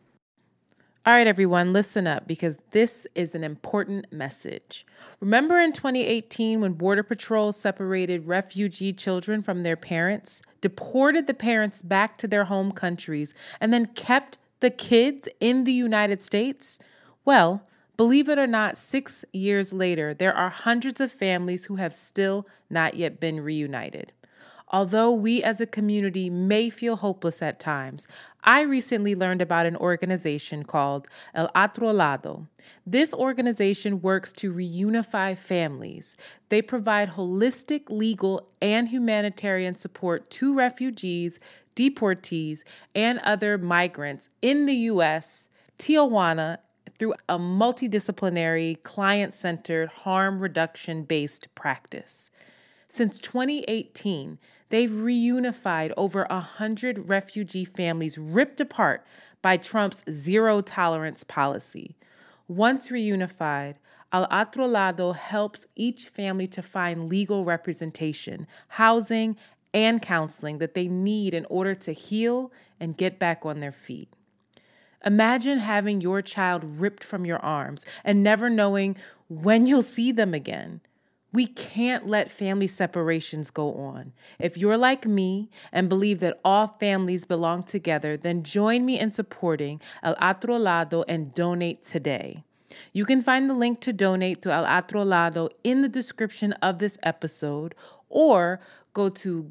All right, everyone, listen up, because this is an important message. Remember in 2018 when Border Patrol separated refugee children from their parents, deported the parents back to their home countries, and then kept the kids in the United States? Well, believe it or not, 6 years later, there are hundreds of families who have still not yet been reunited. Although we as a community may feel hopeless at times, I recently learned about an organization called El Otro Lado. This organization works to reunify families. They provide holistic, legal, and humanitarian support to refugees, deportees, and other migrants in the U.S., Tijuana, through a multidisciplinary, client-centered, harm reduction-based practice. Since 2018, they've reunified over 100 refugee families ripped apart by Trump's zero-tolerance policy. Once reunified, El Otro Lado helps each family to find legal representation, housing, and counseling that they need in order to heal and get back on their feet. Imagine having your child ripped from your arms and never knowing when you'll see them again. We can't let family separations go on. If you're like me and believe that all families belong together, then join me in supporting El Otro Lado and donate today. You can find the link to donate to El Otro Lado in the description of this episode, or go to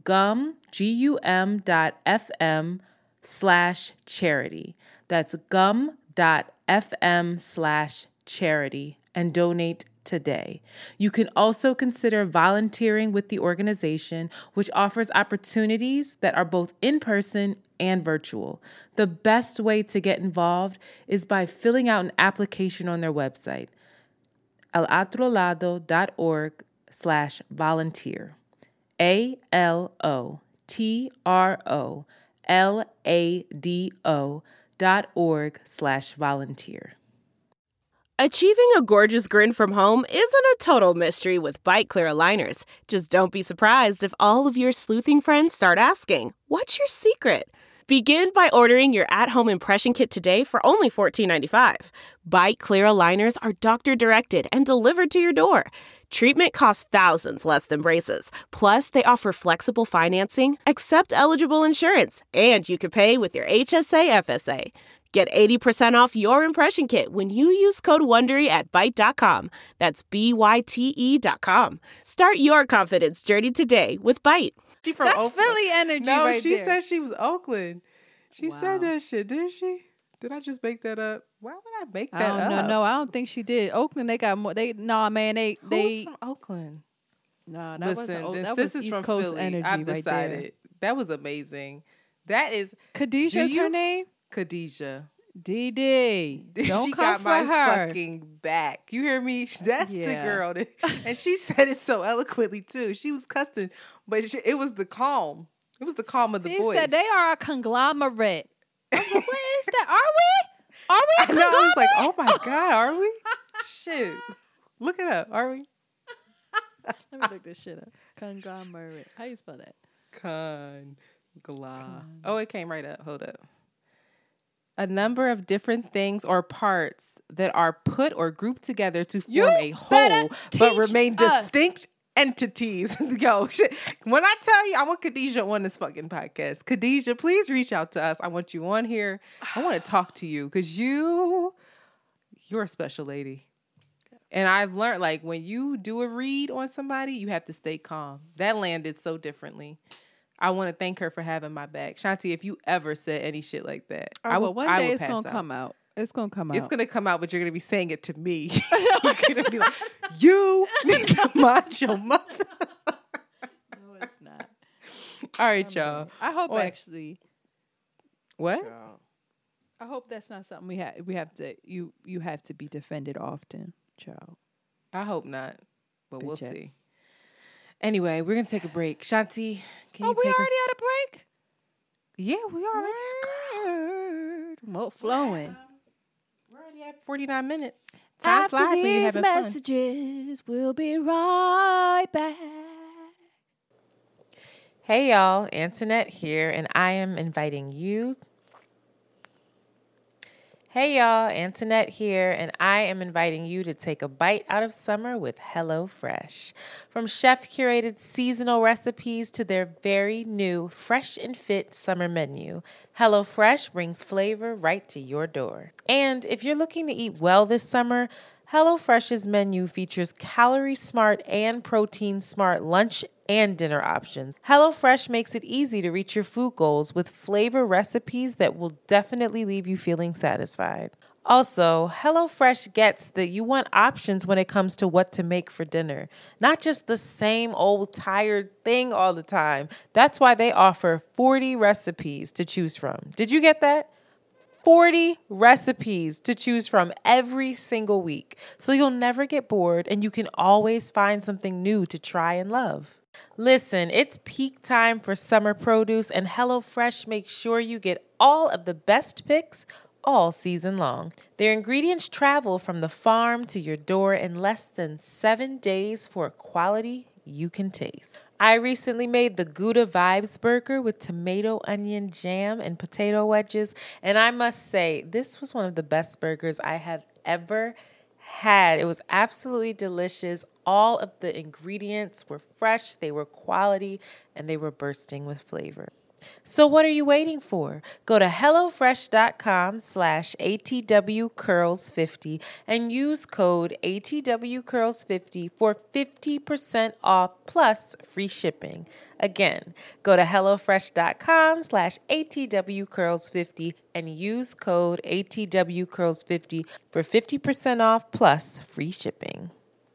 gum.fm/charity. That's gum.fm/charity and donate today. You can also consider volunteering with the organization, which offers opportunities that are both in person and virtual. The best way to get involved is by filling out an application on their website, elotrolado.org/volunteer. ALOTROLADO.org/volunteer. Achieving a gorgeous grin from home isn't a total mystery with Byte Clear aligners. Just don't be surprised if all of your sleuthing friends start asking, "What's your secret?" Begin by ordering your at-home impression kit today for only $14.95. Byte Clear aligners are doctor-directed and delivered to your door. Treatment costs thousands less than braces. Plus, they offer flexible financing, accept eligible insurance, and you can pay with your HSA FSA. Get 80% off your impression kit when you use code WONDERY at Byte.com. That's BYTE.com. Start your confidence journey today with Byte. she from That's Oakland. Philly energy No, right she there. said she was Oakland. She Wow. said that shit, didn't she? Did I just make that up? Why would I make that up? No, I don't think she did. Oakland, they got more. Who's from Oakland? that Listen, wasn't. this That was is East from Coast Philly. energy I've right decided. there. That was amazing. That is Khadijah's her name. Khadijah. DD, don't she come got for my her. fucking back. You hear me? That's the Yeah. girl. And she said it so eloquently too. She was cussing, but it was the calm. It was the calm of the She voice. said they are a conglomerate. I was like, what is that? Are we? Are we a I know. I was like, oh conglomerate? my God, are we? Shit. Look it up. Are we? Let me look this shit up. Conglomerate. How you spell that? Oh, it came right up. Hold up. A number of different things or parts that are put or grouped together to form You a better whole, but teach remain us. distinct entities. Yo, shit. When I tell you, I want Khadijah on this fucking podcast. Khadijah, please reach out to us. I want you on here. I want to talk to you because you're a special lady. And I've learned, like, when you do a read on somebody, you have to stay calm. That landed so differently. I want to thank her for having my back. Shanti, if you ever said any shit like that, One day it's going to come out. It's going to come out. It's going to come out, but you're going to be saying it to me. You're going to be like, you need to mind your mother. No, it's not. All right, y'all. I hope actually. What? I hope that's not something we have to you have to be defended often, child. I hope not, but we'll Bitch. see. Anyway, we're going to take a break. Shanti, can you we take us? already had a break? Yeah, we already. Well, flowing. We're already at 49 minutes. Time After flies when you're these having fun. messages, we'll be right back. Hey y'all, Antoinette here, and I am inviting you. Hey y'all, Antoinette here, and I am inviting you to take a bite out of summer with HelloFresh. From chef-curated seasonal recipes to their very new fresh and fit summer menu, HelloFresh brings flavor right to your door. And if you're looking to eat well this summer, HelloFresh's menu features calorie-smart and protein-smart lunch and dinner options. HelloFresh makes it easy to reach your food goals with flavor recipes that will definitely leave you feeling satisfied. Also, HelloFresh gets that you want options when it comes to what to make for dinner, not just the same old tired thing all the time. That's why they offer 40 recipes to choose from. Did you get that? 40 recipes to choose from every single week. So you'll never get bored and you can always find something new to try and love. Listen, it's peak time for summer produce, and HelloFresh makes sure you get all of the best picks all season long. Their ingredients travel from the farm to your door in less than 7 days for quality you can taste. I recently made the Gouda Vibes burger with tomato, onion, jam, and potato wedges, and I must say, this was one of the best burgers I have ever had. It was absolutely delicious. All of the ingredients were fresh, they were quality, and they were bursting with flavor. So what are you waiting for? Go to HelloFresh.com/ATWCurls50 and use code ATWCurls50 for 50% off plus free shipping. Again, go to HelloFresh.com/ATWCurls50 and use code ATWCurls50 for 50% off plus free shipping.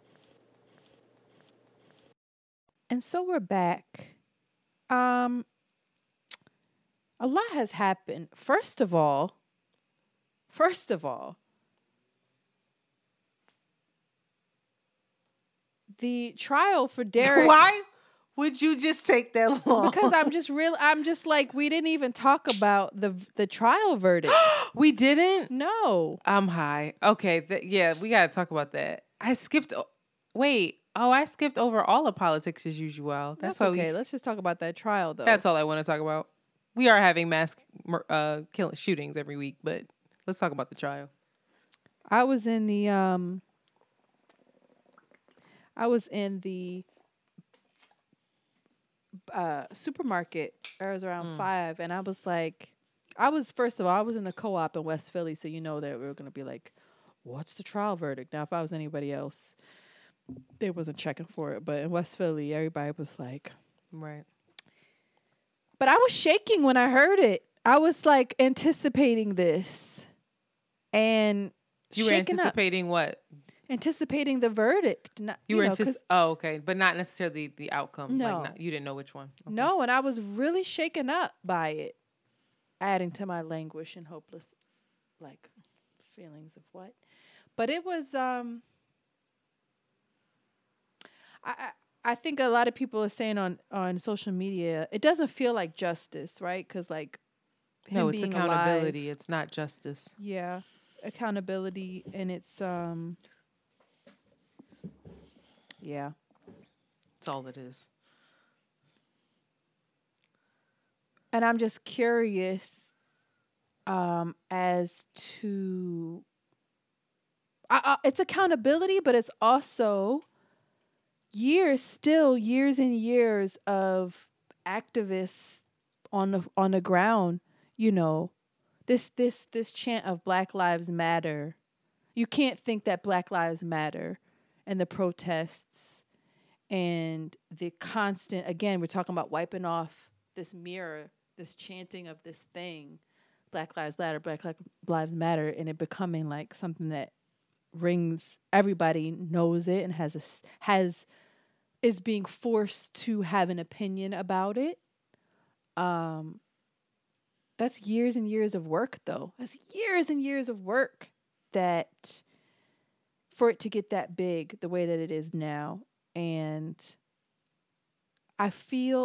And so we're back. A lot has happened. First of all, the trial for Derek. Why would you just take that long? Because I'm just like, we didn't even talk about the trial verdict. We didn't? No. I'm high. Okay, yeah, we got to talk about that. I skipped over all of politics as usual. That's why okay. Let's just talk about that trial, though. That's all I want to talk about. We are having mass killing shootings every week, but let's talk about the trial. I was in the supermarket. I was around 5, and I was in the co-op in West Philly, so you know that we were gonna be like, "What's the trial verdict?" Now, if I was anybody else, they wasn't checking for it, but in West Philly, everybody was like, right. But I was shaking when I heard it. I was like anticipating this, and you were anticipating what? Anticipating the verdict. okay, but not necessarily the outcome. No, you didn't know which one. Okay. No, and I was really shaken up by it, adding to my languish and like feelings of what. But it was I think a lot of people are saying on social media, it doesn't feel like justice, right? Because like No, him it's being accountability. alive, It's not justice. yeah, accountability, and it's yeah. That's all it is. And I'm just curious as to it's accountability, but it's also years and years of activists on the ground, you know, this chant of Black Lives Matter. You can't think that Black Lives Matter and the protests and the constant, again, we're talking about wiping off this mirror, this chanting of this thing, Black Lives Matter, Black Lives Matter, and it becoming like something that rings, everybody knows it and is being forced to have an opinion about it. That's years and years of work, though. That's years and years of work that for it to get that big the way that it is now. And I feel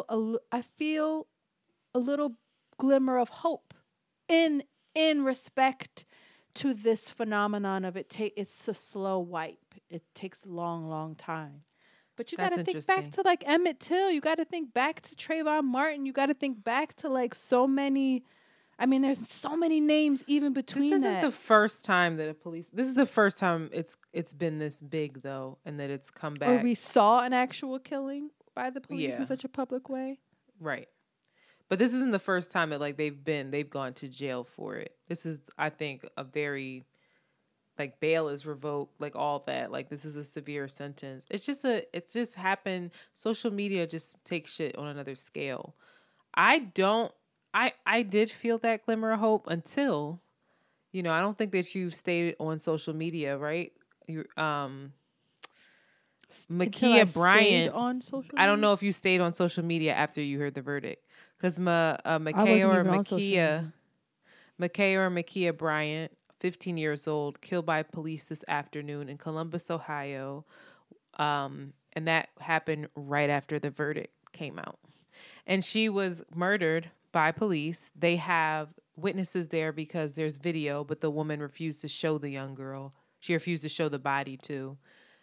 a little glimmer of hope in respect to this phenomenon of it's a slow wipe. It takes a long time. But you got to think back to like Emmett Till. You got to think back to Trayvon Martin. You got to think back to like so many. I mean, there's so many names even between that. This isn't the first time that this is the first time it's been this big though, and that it's come back. Or we saw an actual killing by the police in such a public way. Right. But this isn't the first time that like they've gone to jail for it. This is, I think, a very, like, bail is revoked, like all that. Like, this is a severe sentence. It's just happened. Social media just takes shit on another scale. I did feel that glimmer of hope until, I don't think that you've stayed on social media, right? Ma'Khia Bryant. On social media? I don't know if you stayed on social media after you heard the verdict. Because Ma'Khia Bryant, 15 years old, killed by police this afternoon in Columbus, Ohio. And that happened right after the verdict came out. And she was murdered by police. They have witnesses there because there's video, but the woman refused to show the young girl. She refused to show the body too.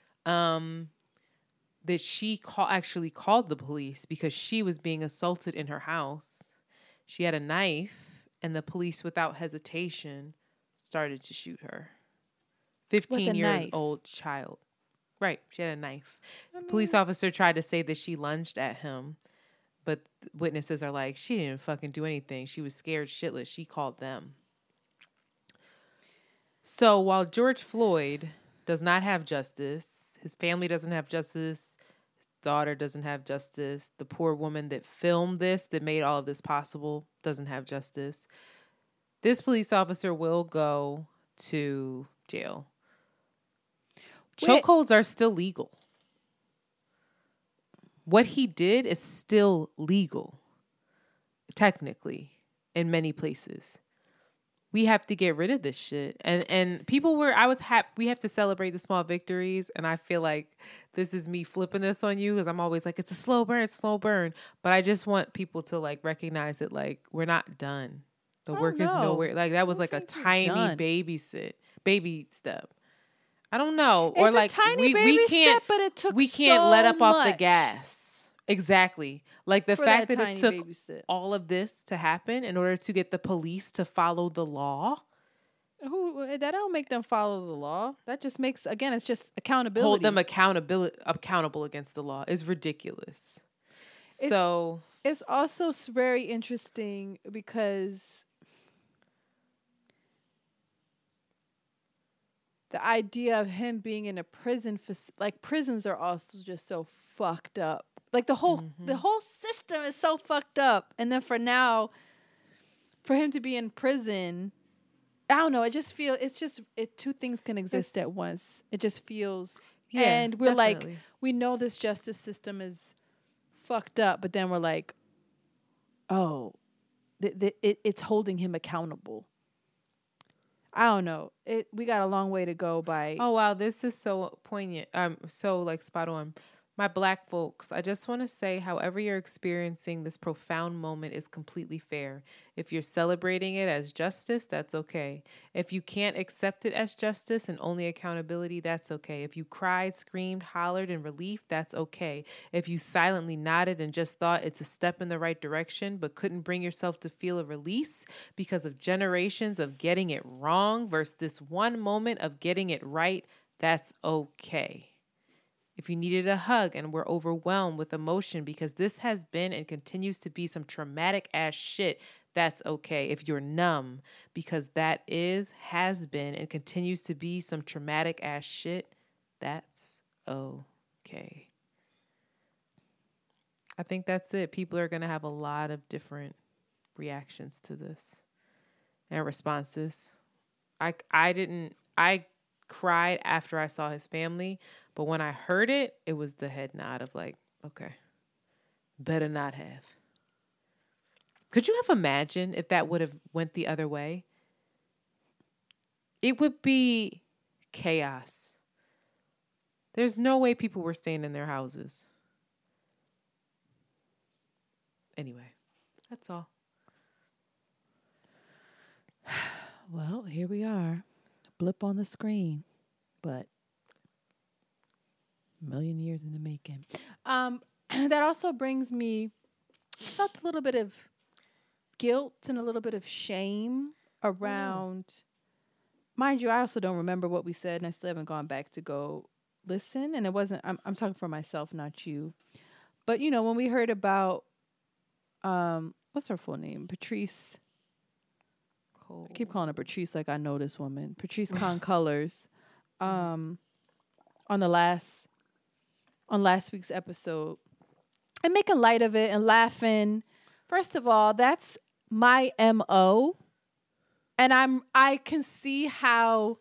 That she actually called the police because she was being assaulted in her house. She had a knife, and the police, without hesitation, started to shoot her. 15 years old child. Right, she had a knife. Police officer tried to say that she lunged at him, but witnesses are like, she didn't fucking do anything. She was scared shitless. She called them. So while George Floyd does not have justice, his family doesn't have justice. His daughter doesn't have justice. The poor woman that filmed this, that made all of this possible, doesn't have justice. This police officer will go to jail. Chokeholds are still legal. What he did is still legal, technically, in many places. We have to get rid of this shit. And people we have to celebrate the small victories. And I feel like this is me flipping this on you because I'm always like, it's a slow burn. But I just want people to like recognize that like, we're not done. The work is nowhere. Like that was like a tiny baby step. I don't know. It's or like a tiny we can't, step, but it took we can't let up off the gas. Exactly. Like the fact that it took all of this to happen in order to get the police to follow the law. That don't make them follow the law. That just makes, again, it's just accountability. Hold them accountable against the law is ridiculous. It's also very interesting because the idea of him being in a prison, like prisons are also just so fucked up. Like the whole system is so fucked up. And then for him to be in prison, I don't know. Two things can exist at once. It just feels, and we're definitely. Like, we know this justice system is fucked up, but then we're like, oh, it's holding him accountable. I don't know. We got a long way to go by. Oh wow, this is so poignant. So like spot on. My Black folks, I just want to say, however you're experiencing this profound moment is completely fair. If you're celebrating it as justice, that's okay. If you can't accept it as justice and only accountability, that's okay. If you cried, screamed, hollered in relief, that's okay. If you silently nodded and just thought it's a step in the right direction, but couldn't bring yourself to feel a release because of generations of getting it wrong versus this one moment of getting it right, that's okay. If you needed a hug and were overwhelmed with emotion because this has been and continues to be some traumatic ass shit, that's okay. If you're numb because that has been and continues to be some traumatic ass shit, that's okay. I think that's it. People are going to have a lot of different reactions to this and responses. I cried after I saw his family, but when I heard it, it was the head nod of like, okay, better not have. Could you have imagined if that would have went the other way? It would be chaos. There's no way people were staying in their houses. Anyway, that's all. Well, here we are. Blip on the screen, but a million years in the making. That also brings me, I felt a little bit of guilt and a little bit of shame around. Mind you, I also don't remember what we said, and I still haven't gone back to go listen. And it wasn't. I'm talking for myself, not you. But you know, when we heard about, what's her full name? Patrice. I keep calling her Patrice like I know this woman. Patrice Concolors. On last week's episode. And making light of it and laughing. First of all, that's my MO. And I can see how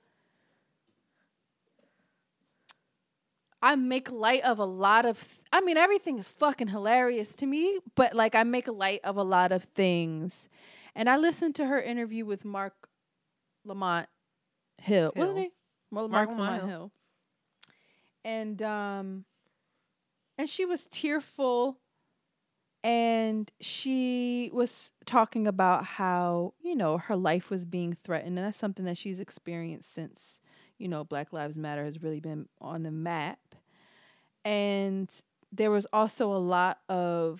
I make light of a lot of everything is fucking hilarious to me, but like I make light of a lot of things. And I listened to her interview with Mark Lamont Hill. What's his name? Mark Lamont Hill. And she was tearful, and she was talking about how, you know, her life was being threatened, and that's something that she's experienced since, you know, Black Lives Matter has really been on the map. And there was also a lot of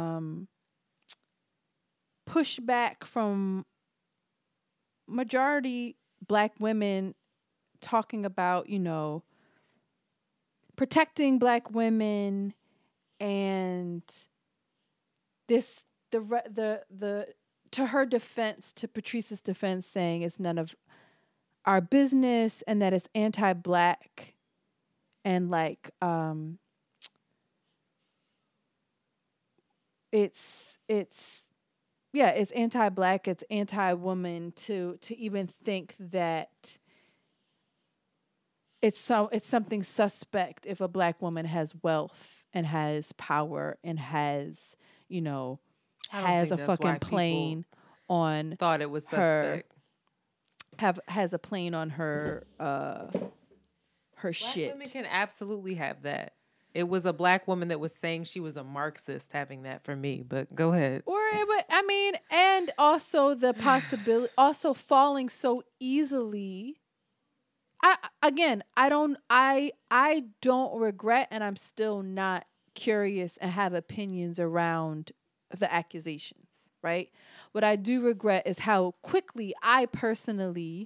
pushback from majority Black women talking about, you know, protecting Black women, and this the to her defense, to Patrice's defense, saying it's none of our business and that it's anti-Black and like it's anti-Black, it's anti-woman to even think that it's something suspect if a Black woman has wealth and has power and has, you know, has a fucking plane on thought it was suspect. Has a plane on her Black shit. women can absolutely have that. It was a Black woman that was saying she was a Marxist having that for me, but go ahead. Or it would, and also the possibility, also falling so easily. I don't regret, and I'm still not curious and have opinions around the accusations, right? What I do regret is how quickly I personally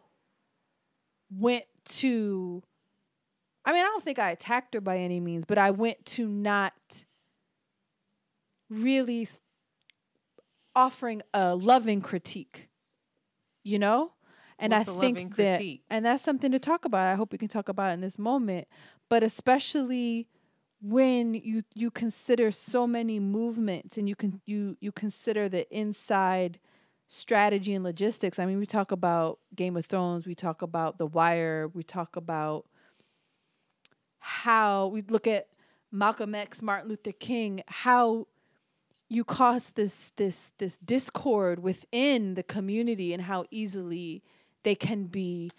went to, I don't think I attacked her by any means, but I went to not really offering a loving critique, you know? And What's I a think loving that, critique? and that's something to talk about. I hope we can talk about it in this moment, but especially when you consider so many movements and you consider the inside strategy and logistics. I mean, we talk about Game of Thrones, we talk about The Wire, we talk about how we look at Malcolm X, Martin Luther King, how you cause this discord within the community and how easily they can be,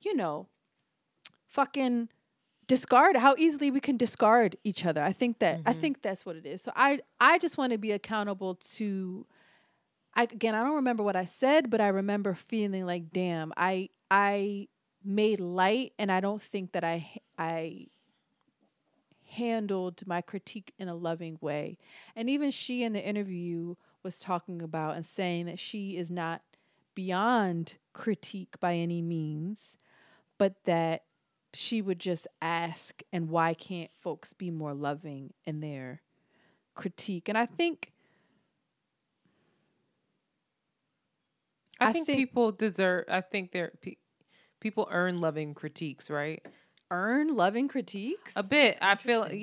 fucking discard, how easily we can discard each other. I think that's what it is. So I just want to be accountable to, I don't remember what I said, but I remember feeling like, damn, I made light, and I don't think that I handled my critique in a loving way. And even she in the interview was talking about and saying that she is not beyond critique by any means, but that she would just ask, and why can't folks be more loving in their critique? And I think people deserve, people earn loving critiques, right? Earn loving critiques? A bit. I feel like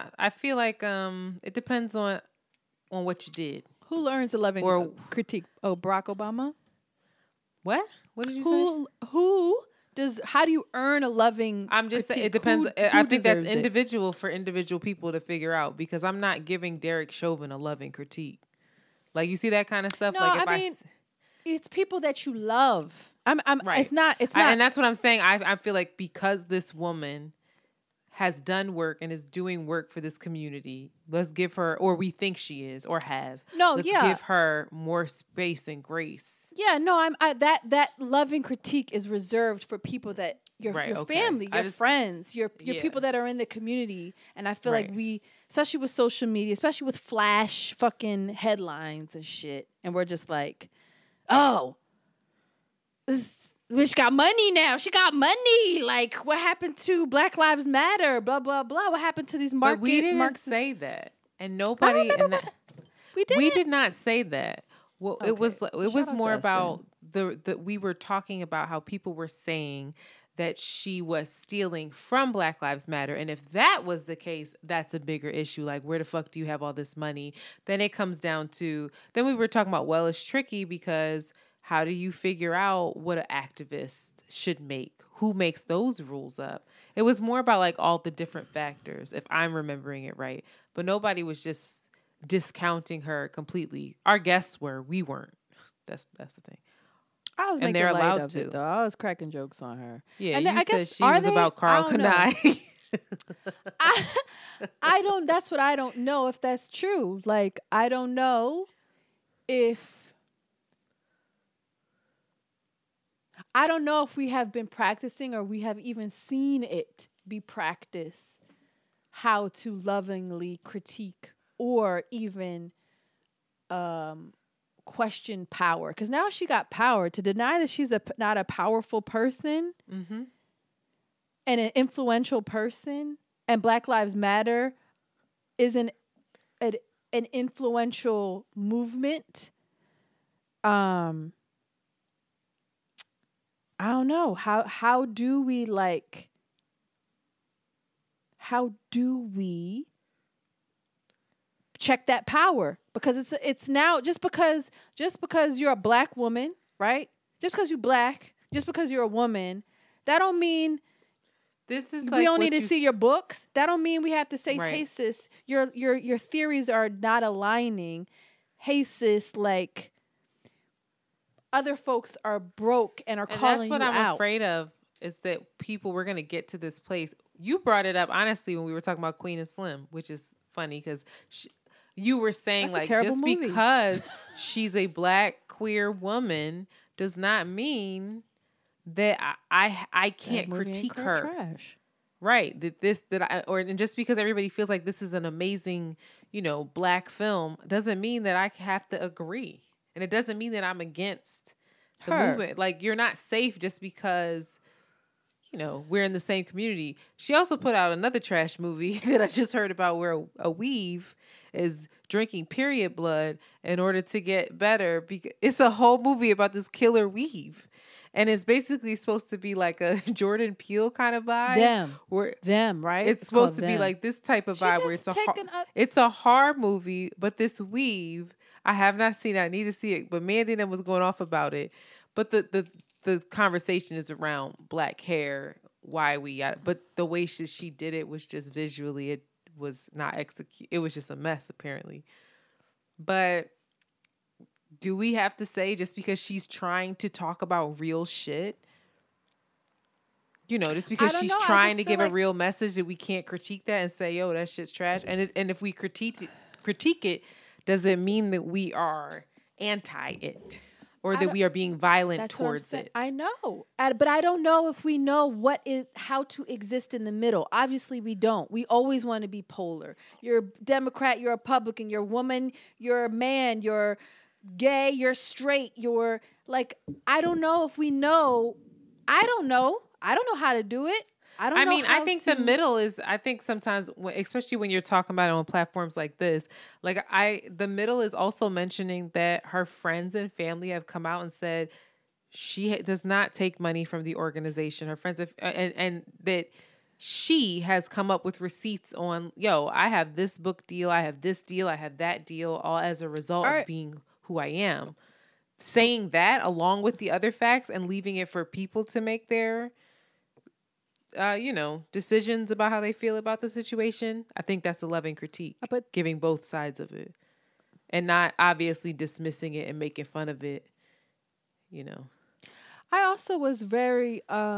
it depends on what you did. Who earns a loving critique? Oh, Barack Obama? What? What did you say? How do you earn a loving I'm just critique? saying it depends. Who I think that's deserves it? individual for individual people to figure out, because I'm not giving Derek Chauvin a loving critique. Like, you see that kind of stuff? No, like, I mean, it's people that you love. I'm right. It's not. And that's what I'm saying. I feel like because this woman has done work and is doing work for this community, let's give her, or we think she is, or has. No, let's yeah. give her more space and grace. Yeah, no, that loving critique is reserved for people that your family, your friends, your people that are in the community. And I feel like we, especially with social media, especially with flash fucking headlines and shit, and we're just like, oh, this bitch got money now. She got money. Like, what happened to Black Lives Matter? Blah blah blah. What happened to these market? But we didn't say that, and nobody. We did not say that. Well, okay. It was more about we were talking about how people were saying that she was stealing from Black Lives Matter. And if that was the case, that's a bigger issue. Like, where the fuck do you have all this money? Then it comes down to, then we were talking about, well, it's tricky because how do you figure out what an activist should make? Who makes those rules up? It was more about like all the different factors, if I'm remembering it right. But nobody was just discounting her completely. Our guests were, we weren't. That's the thing. I was making light of it, though. I was cracking jokes on her. Yeah, and you said she was about Carl Kanai. I don't. That's what I don't know if that's true. Like, I don't know if we have been practicing, or we have even seen it be practiced, how to lovingly critique or even question power. Because now she got power. To deny that she's not a powerful person and an influential person, and Black Lives Matter isn't an influential movement. I don't know. How do we check that power? Because it's now, just because you're a Black woman, right? Just because you're Black, just because you're a woman, that don't mean this is we don't need to see your books. That don't mean we have to say, right. Hey sis, your theories are not aligning. Hey sis, like, other folks are broke and are calling you out. That's what I'm afraid of, is that we're going to get to this place. You brought it up, honestly, when we were talking about Queen and Slim, which is funny because you were saying, that's like, just movie. Because she's a Black queer woman does not mean that I can't critique her. Trash. Right. And just because everybody feels like this is an amazing, Black film doesn't mean that I have to agree. And it doesn't mean that I'm against the movement. Like, you're not safe just because, we're in the same community. She also put out another trash movie that I just heard about, where a weave is drinking period blood in order to get better. Because it's a whole movie about this killer weave. And it's basically supposed to be like a Jordan Peele kind of vibe. Them, right? It's supposed to be like this type of vibe where it's a horror movie, but this weave, I have not seen it. I need to see it. But Mandy and them was going off about it. But the conversation is around Black hair, but the way she did it was just visually, it was not it was just a mess, apparently. But do we have to say, just because she's trying to talk about real shit, Just because don't she's know, I trying just to feel give a like- real message that we can't critique that and say, yo, that shit's trash. And if we critique it, does it mean that we are anti it or that we are being violent That's what I'm towards saying. it? I know, but I don't know if we know how to exist in the middle. Obviously, we don't. We always want to be polar. You're a Democrat, you're a Republican, you're a woman, you're a man, you're gay, you're straight, you're like, I don't know if we know. I don't know how to do it. I don't know. I think the middle is, I think sometimes, especially when you're talking about it on platforms like this, the middle is also mentioning that her friends and family have come out and said she does not take money from the organization. Her friends have, and that she has come up with receipts on, yo, I have this book deal, I have this deal, I have that deal, all as a result of being who I am. Saying that along with the other facts and leaving it for people to make their decisions about how they feel about the situation. I think that's a loving critique, but giving both sides of it and not obviously dismissing it and making fun of it, I also was very,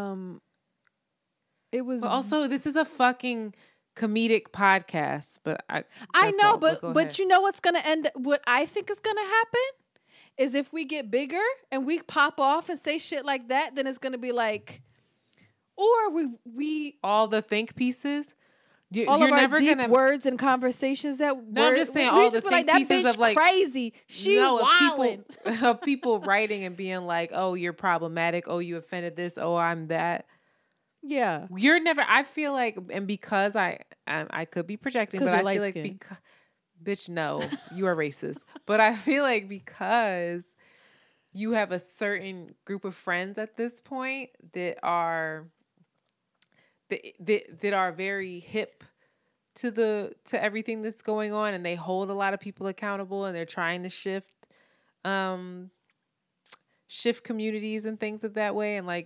it was also, this is a fucking comedic podcast, but I know, but you know what's going to end, what I think is going to happen is if we get bigger and we pop off and say shit like that, then it's going to be like, or we all the think pieces, all you're of our never deep gonna words and conversations that no, I'm just saying we all the think that pieces bitch of like crazy. She wildin'. of people writing and being like, oh, you're problematic. Oh, you offended this. Oh, I'm that. Yeah, you're never. I feel like, and because I could be projecting, but I feel like bitch, no, you are racist. But I feel like because you have a certain group of friends at this point that are very hip to everything that's going on, and they hold a lot of people accountable, and they're trying to shift communities and things of that way. And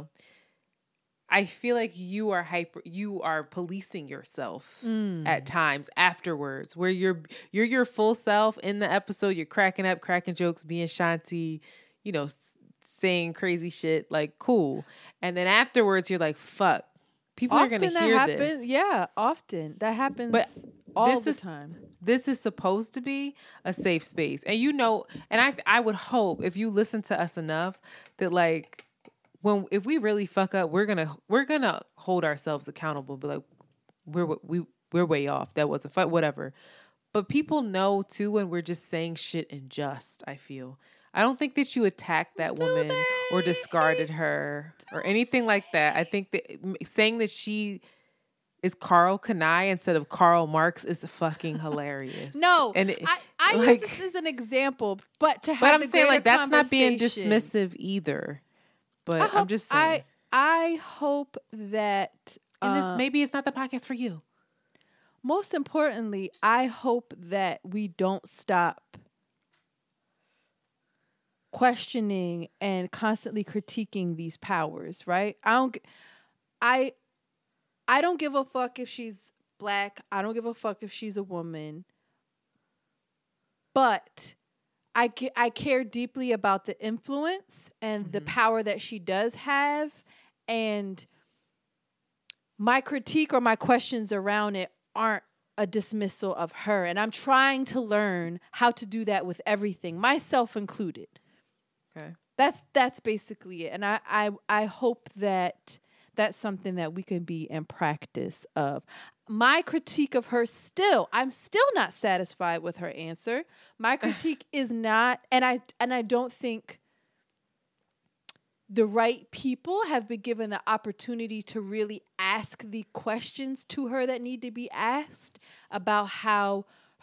I feel like you are policing yourself at times afterwards, where you're your full self in the episode. You're cracking up, cracking jokes, being Shanti, saying crazy shit, like cool. And then afterwards you're like, fuck, people are going to hear this. Yeah, often that happens, but all the time. This is supposed to be a safe space. And and I would hope if you listen to us enough that if we really fuck up, we're gonna hold ourselves accountable. Be like, we're way off. That wasn't fun, whatever. But people know too when we're just saying shit unjust. I feel. I don't think that you attacked that woman or discarded her or anything like that. I think that saying that she is Karl Kani instead of Karl Marx is fucking hilarious. No, and I use this as an example, but to have I'm saying that's not being dismissive either. But I'm just saying. I hope that maybe it's not the podcast for you. Most importantly, I hope that we don't stop questioning and constantly critiquing these powers, right? I don't give a fuck if she's black. I don't give a fuck if she's a woman. But I care deeply about the influence and the power that she does have, and my critique or my questions around it aren't a dismissal of her. And I'm trying to learn how to do that with everything, myself included. Okay. That's basically it. And I hope that that's something that we can be in practice of. My critique of her I'm still not satisfied with her answer. My critique is not, and I don't think the right people have been given the opportunity to really ask the questions to her that need to be asked about how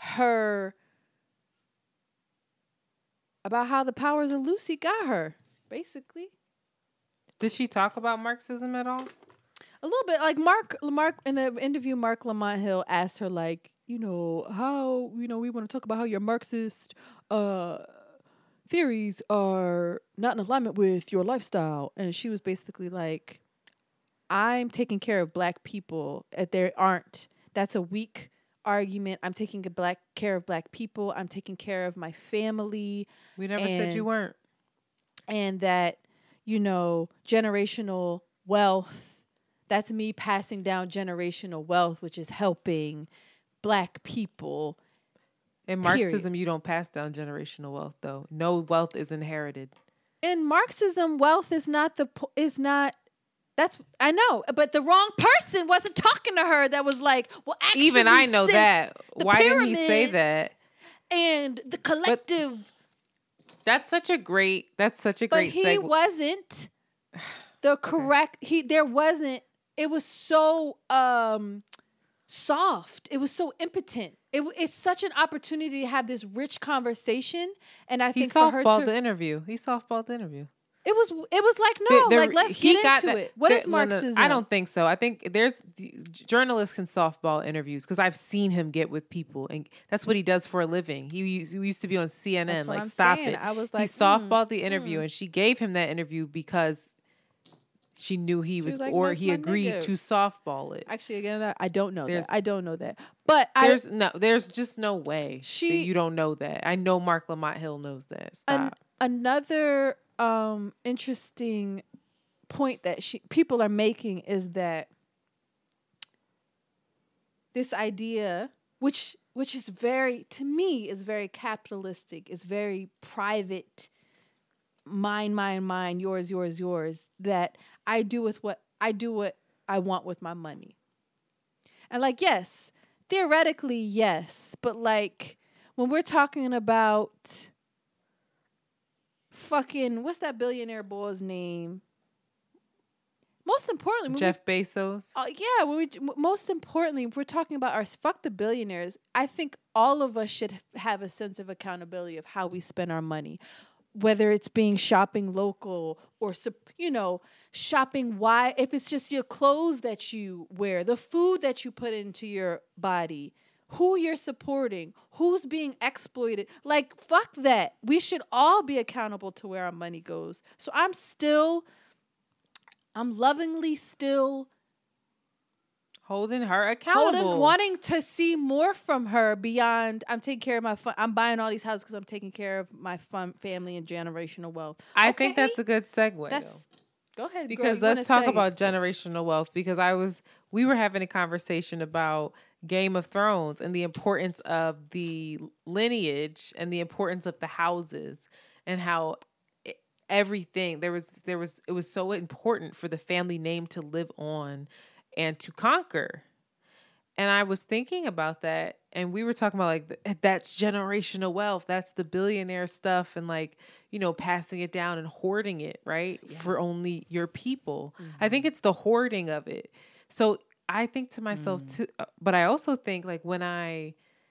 the powers of Lucy got her, basically. Did she talk about Marxism at all? A little bit. Like Mark in the interview, Mark Lamont Hill asked her, how, we want to talk about how your Marxist theories are not in alignment with your lifestyle. And she was basically like, I'm taking care of black people. That's a weak argument. I'm taking care of black people. I'm taking care of my family. We never said you weren't. And that, generational wealth That's me passing down generational wealth, which is helping Black people. In Marxism, you don't pass down generational wealth, though. No wealth is inherited. In Marxism, wealth is not that's, I know, but the wrong person wasn't talking to her that was like, well, actually, even I know that. Why didn't he say that? And the collective. That's such a great But he segue. wasn't the correct, there wasn't, it was so soft. It was so impotent. It's such an opportunity to have this rich conversation. And I think for her to. The interview. He softballed the interview. It was like, no, let's get into it. What is Marxism? No, I don't think so. I think journalists can softball interviews because I've seen him get with people, and that's what he does for a living. He used to be on CNN. That's what like, I'm stop saying. it. I was like, he softballed the interview, and she gave him that interview because she knew he was, like, or that's he my agreed nigga. to softball it. Actually, again, I don't know that. I don't know that. But there's just no way that you don't know that. I know Mark Lamont Hill knows that. Stop. Another interesting point that people are making is that this idea, which is very, to me, is very capitalistic, is very private, mine, yours, that I do what I want with my money. And like, yes, theoretically, yes, but like when we're talking about fucking, what's that billionaire boy's name? Most importantly, Jeff Bezos. Most importantly, if we're talking about our fuck the billionaires, I think all of us should have a sense of accountability of how we spend our money, whether it's being shopping local or, shopping wide. If it's just your clothes that you wear, the food that you put into your body, who you're supporting, who's being exploited. Like, fuck that. We should all be accountable to where our money goes. So I'm lovingly still holding her accountable. Wanting to see more from her beyond, I'm taking care of my I'm buying all these houses because I'm taking care of my family and generational wealth. I think that's a good segue, though. Go ahead. Because let's talk about generational wealth, because we were having a conversation about Game of Thrones and the importance of the lineage and the importance of the houses and how everything it was so important for the family name to live on and to conquer. And I was thinking about that, and we were talking about like that's generational wealth. That's the billionaire stuff, and like, passing it down and hoarding it, right? Yeah. For only your people. Mm-hmm. I think it's the hoarding of it. So I think to myself too, but I also think like when where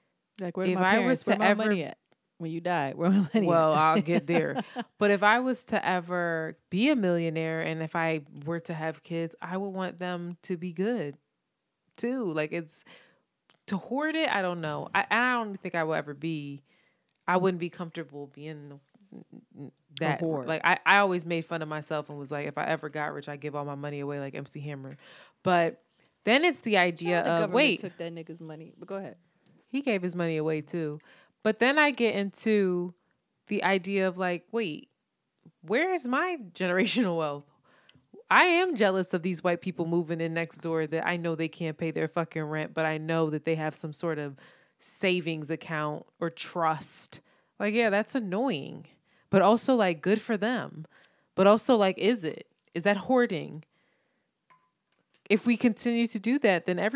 my money at? When you die, where my money well, at? I'll get there. But if I was to ever be a millionaire, and if I were to have kids, I would want them to be good too. Like, it's to hoard it. I don't know. I don't think I will ever be. I wouldn't be comfortable being that. Like, I always made fun of myself and was like, if I ever got rich, I'd give all my money away like MC Hammer. But then it's the idea of took that nigga's money. But go ahead. He gave his money away too. But then I get into the idea of like, wait, where is my generational wealth? I am jealous of these white people moving in next door that I know they can't pay their fucking rent, but I know that they have some sort of savings account or trust. Like, yeah, that's annoying, but also like good for them. But also like, is that hoarding? If we continue to do that, then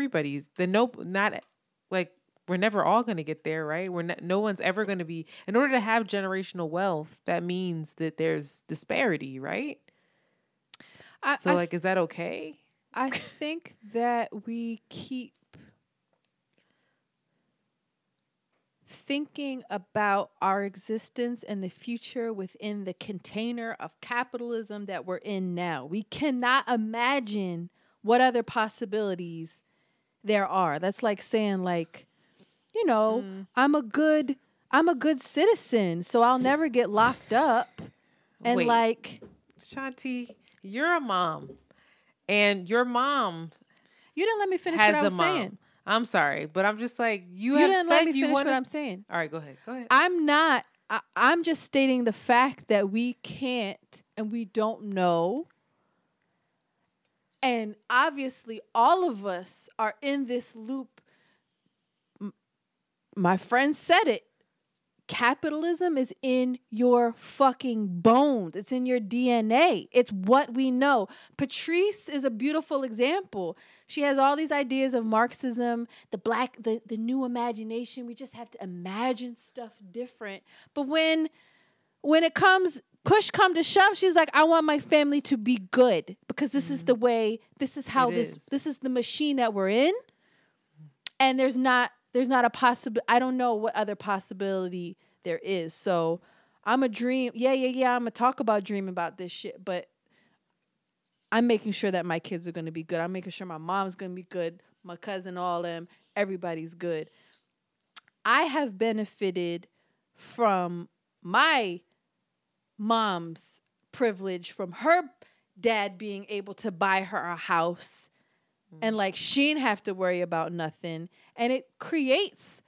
we're never all going to get there, right? No one's ever going to be. In order to have generational wealth, that means that there's disparity, right? Is that okay? I think that we keep thinking about our existence and the future within the container of capitalism that we're in now. We cannot imagine what other possibilities there are. That's like saying like, I'm a good citizen, so I'll never get locked up. And wait, like, Shanti, you're a mom, and your mom. You didn't let me finish what I was saying. I'm sorry, but I'm just like you didn't let me finish what I'm saying. All right, go ahead. I'm not. I'm just stating the fact that we can't and we don't know And obviously, all of us are in this loop. My friend said it. Capitalism is in your fucking bones. It's in your DNA. It's what we know. Patrice is a beautiful example. She has all these ideas of Marxism, the new imagination. We just have to imagine stuff different. But when it comes, push come to shove, she's like, I want my family to be good because this is the way, this is how this is the machine that we're in. And there's not a possibility. I don't know what other possibility there is. So I'm a dream. Yeah. I'm going to talk about dreaming about this shit, but I'm making sure that my kids are going to be good. I'm making sure my mom's going to be good. My cousin, all them, everybody's good. I have benefited from my mom's privilege, from her dad being able to buy her a house. And like she didn't have to worry about nothing. And it creates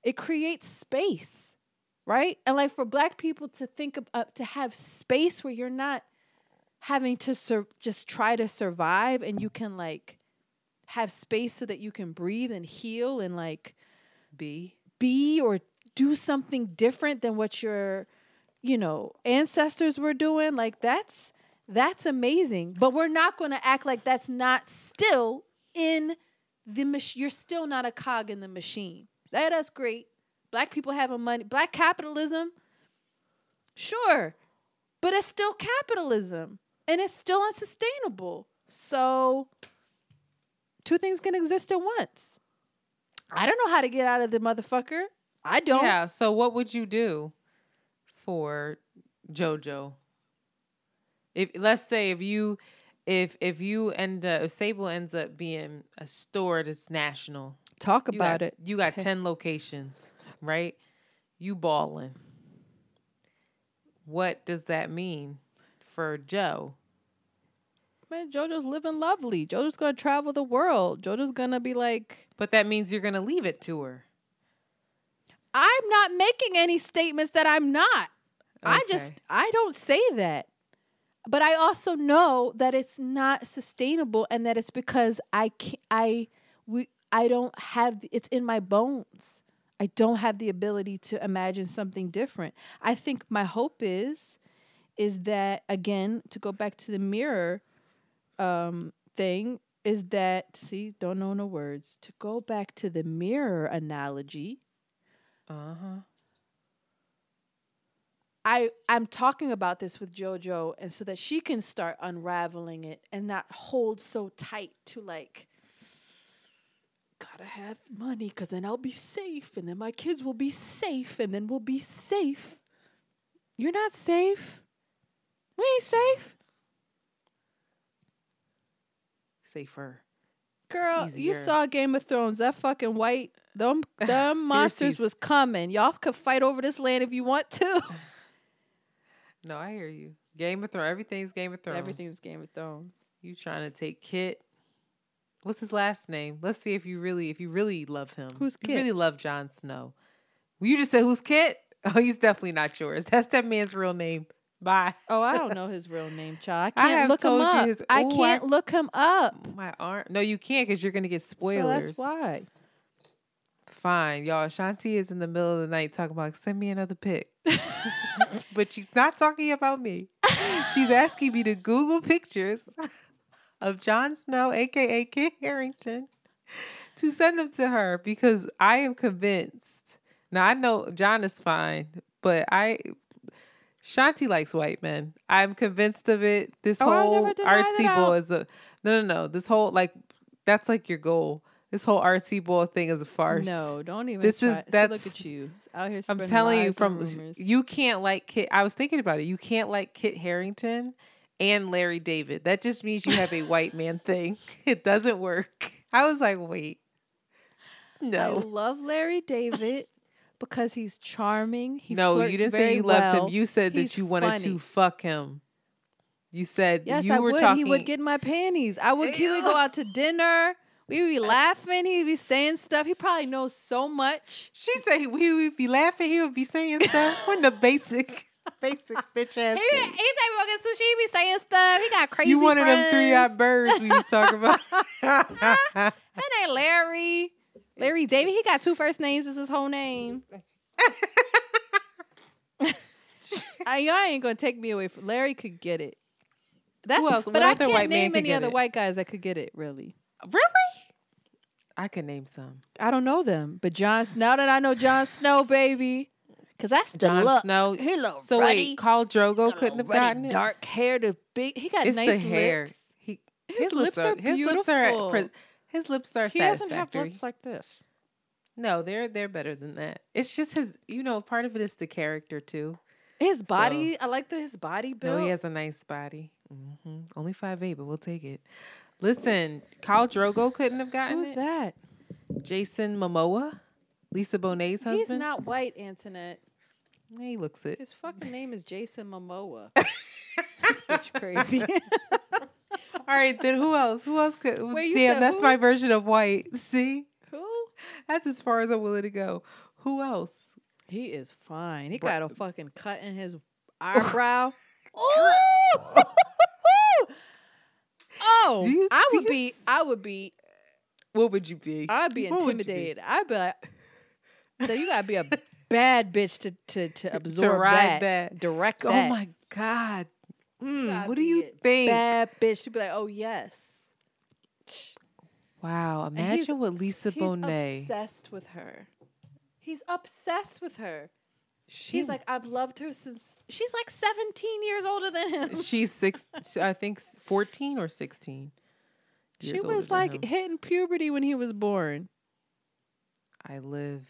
space, right? And like for Black people to think of, to have space where you're not having to just try to survive, and you can like have space so that you can breathe and heal and like be or do something different than what your, ancestors were doing. Like that's amazing. But we're not going to act like that's not still in the machine. You're still not a cog in the machine. That's great. Black people having money. Black capitalism. Sure. But it's still capitalism. And it's still unsustainable. So two things can exist at once. I don't know how to get out of the motherfucker. I don't. Yeah. So what would you do for JoJo? Let's say if Sable ends up being a store that's national. Talk about it. You got 10 locations, right? You balling. What does that mean for Joe? Man, JoJo's living lovely. JoJo's going to travel the world. JoJo's going to be like... But that means you're going to leave it to her. I'm not making any statements that I'm not. Okay. I don't say that. But I also know that it's not sustainable, and that it's because I don't have, it's in my bones. I don't have the ability to imagine something different. I think my hope is that, again, to go back to the mirror thing, is that, see, don't know no words. To go back to the mirror analogy. I'm talking about this with JoJo, and so that she can start unraveling it and not hold so tight to like, gotta have money because then I'll be safe, and then my kids will be safe, and then we'll be safe. You're not safe. We ain't safe. Safer. Girl, you saw Game of Thrones. That fucking white, them monsters was coming. Y'all could fight over this land if you want to. No, I hear you. Game of Thrones. Everything's Game of Thrones. Everything's Game of Thrones. You trying to take Kit? What's his last name? Let's see if you really love him. Who's Kit? You really love Jon Snow. Well, you just said who's Kit? Oh, he's definitely not yours. That's that man's real name. Bye. Oh, I don't know his real name, child. I can't look him up. I can't look him up. My arm. No, you can't because you're gonna get spoilers. So that's why. Fine, y'all. Shanti is in the middle of the night talking about send me another pic. But she's not talking about me. She's asking me to Google pictures of Jon Snow, aka Kit Harington, to send them to her because I am convinced. Now I know John is fine, but Shanti likes white men. I'm convinced of it. This whole artsy boy is a no. This whole that's like your goal. This whole artsy boy thing is a farce. No, don't even. Look at you out here. I'm telling you, rumors. You can't like Kit. I was thinking about it. You can't like Kit Harington and Larry David. That just means you have a white man thing. It doesn't work. I was like, wait, no. I love Larry David because he's charming. You didn't say you loved him. You said that you wanted to fuck him. You said yes, you were would. talking. He would get in my panties. He would go out to dinner. We would be laughing. He'd be saying stuff. He probably knows so much. She said we would be laughing. He would be saying stuff. What the basic? Basic bitch ass. He take me walking sushi. He be saying stuff. He got crazy You one of them friends. three-eyed birds we was talking about. That ain't Larry. Larry David. He got 2 first names as his whole name. Y'all ain't gonna take me away from Larry. Could get it. That's Who else? but What I other can't white man name could any get other it? white guys that could get it. Really, Really? I could name some. I don't know them. But now that I know Jon Snow, baby, because that's the Jon look. Snow. He look So ruddy. wait, Khal Drogo couldn't have gotten it. Dark hair, the big. He got It's nice the hair. lips. His lips are beautiful. His lips are He doesn't have satisfactory. lips like this. No, they're better than that. It's just his. Part of it is the character too. His body, I like his body build. No, he has a nice body. Only 5'8", but we'll take it. Listen, Khal Drogo couldn't have gotten Who's it. that? Jason Momoa, Lisa Bonet's husband. He's not white, Antoinette. He looks it. His fucking name is Jason Momoa. This bitch crazy. All right, then who else? Who else could? Wait, you Damn, said that's who? my version of white. See, Who? that's as far as I'm willing to go. Who else? He is fine. He Bra- got a fucking cut in his eyebrow. Oh, Do you- I do would you be. I would be. What would you be? I'd be What would you be? intimidated. I'd be like, "No, you gotta be a bad bitch to absorb ride that, that. direct Oh that. my God. gotta What do be you a think? Bad bitch to be like, oh yes. Wow, And he's- imagine what Lisa Bonet. He's obsessed with her. He's obsessed with her. She, He's like, I've loved her since she's like 17 years older than him. she's 6, I think 14 or 16. She years older was than like him. hitting puberty when he was born. I live.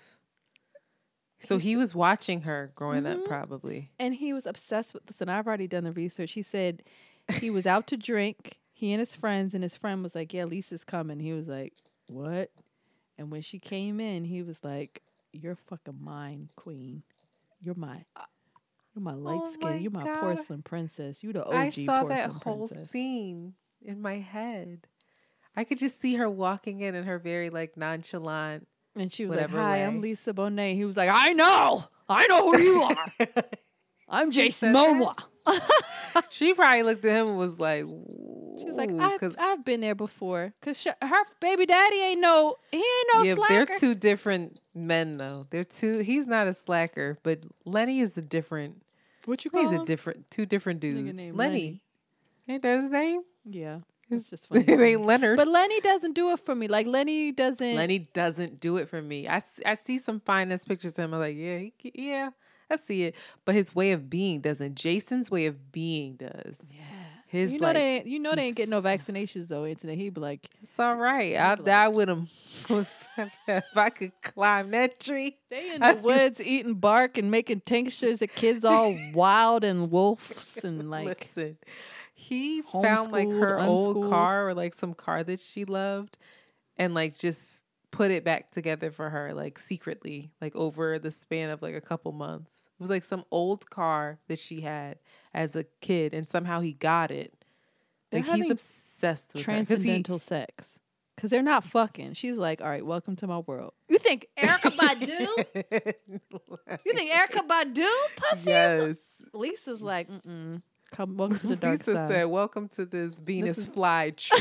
So he was watching her growing up, probably. And he was obsessed with this. And I've already done the research. He said he was out to drink, he and his friends, and his friend was like, yeah, Lisa's coming. He was like, what? And when she came in, he was like, you're fucking mine, queen. You're my light Oh skin. my You're my God. porcelain princess. You the OG I saw that porcelain whole princess. scene in my head. I could just see her walking in her very like nonchalant. And she was whatever like, hi, way. I'm Lisa Bonet. He was like, I know who you are. I'm Jason said Momoa. She probably looked at him and was like, She was like, "Ooh," 'cause- I've been there before. Because her baby daddy ain't no yeah, slacker. they're two different men though. He's not a slacker, but Lenny is a different. What you call He's him? a different, two different dudes. Nigga named Lenny. Ain't that his name? Yeah. It's just It funny. ain't Leonard. But Lenny doesn't do it for me. Like, Lenny doesn't. Lenny doesn't do it for me. I see some finance pictures of him. I'm like, yeah, I see it. But his way of being doesn't. Jason's way of being does. Yeah. His You know, like, they ain't getting no vaccinations, though, Anthony. He'd be like, it's all right. I'll like- die with him if I could climb that tree. they in the woods eating bark and making tinctures of kids all wild and wolves and like. Listen, he found like her Homeschooled, old unschooled. car or like some car that she loved, and like just put it back together for her, like secretly, like over the span of like a couple months. It was like some old car that she had as a kid, and somehow he got it. They're Like he's having obsessed with her. 'Cause transcendental sex. Because they're not fucking. She's like, all right, welcome to my world. You think Erica Badu? You think Erica Badu pussy? Yes. Lisa's like, come, welcome to the dark Lisa side. said, "Welcome to this Venus is- fly trap."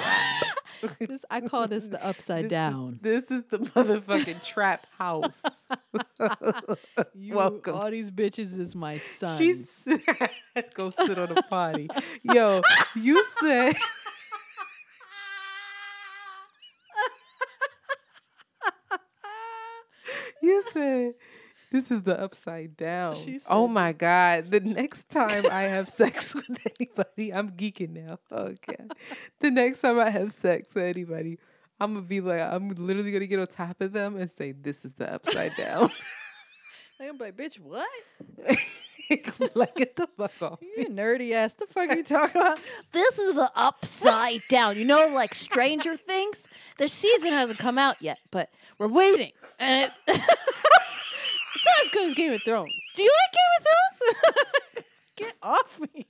I call this the upside down. This is the motherfucking trap house. You, welcome. All these bitches is my son. She's go sit on a potty. Yo, you said this is the upside down. She said Oh my God. The next time I have sex with anybody, I'm geeking now. Oh God. The next time I have sex with anybody, I'm gonna be like, I'm literally gonna get on top of them and say, this is the upside down. I'm like, bitch, what? Like, get the fuck off. You nerdy ass. The fuck are you talking about? This is the upside down. You know, like Stranger Things? Their season hasn't come out yet, but we're waiting. And it's not as good as Game of Thrones. Do you like Game of Thrones? Get off me.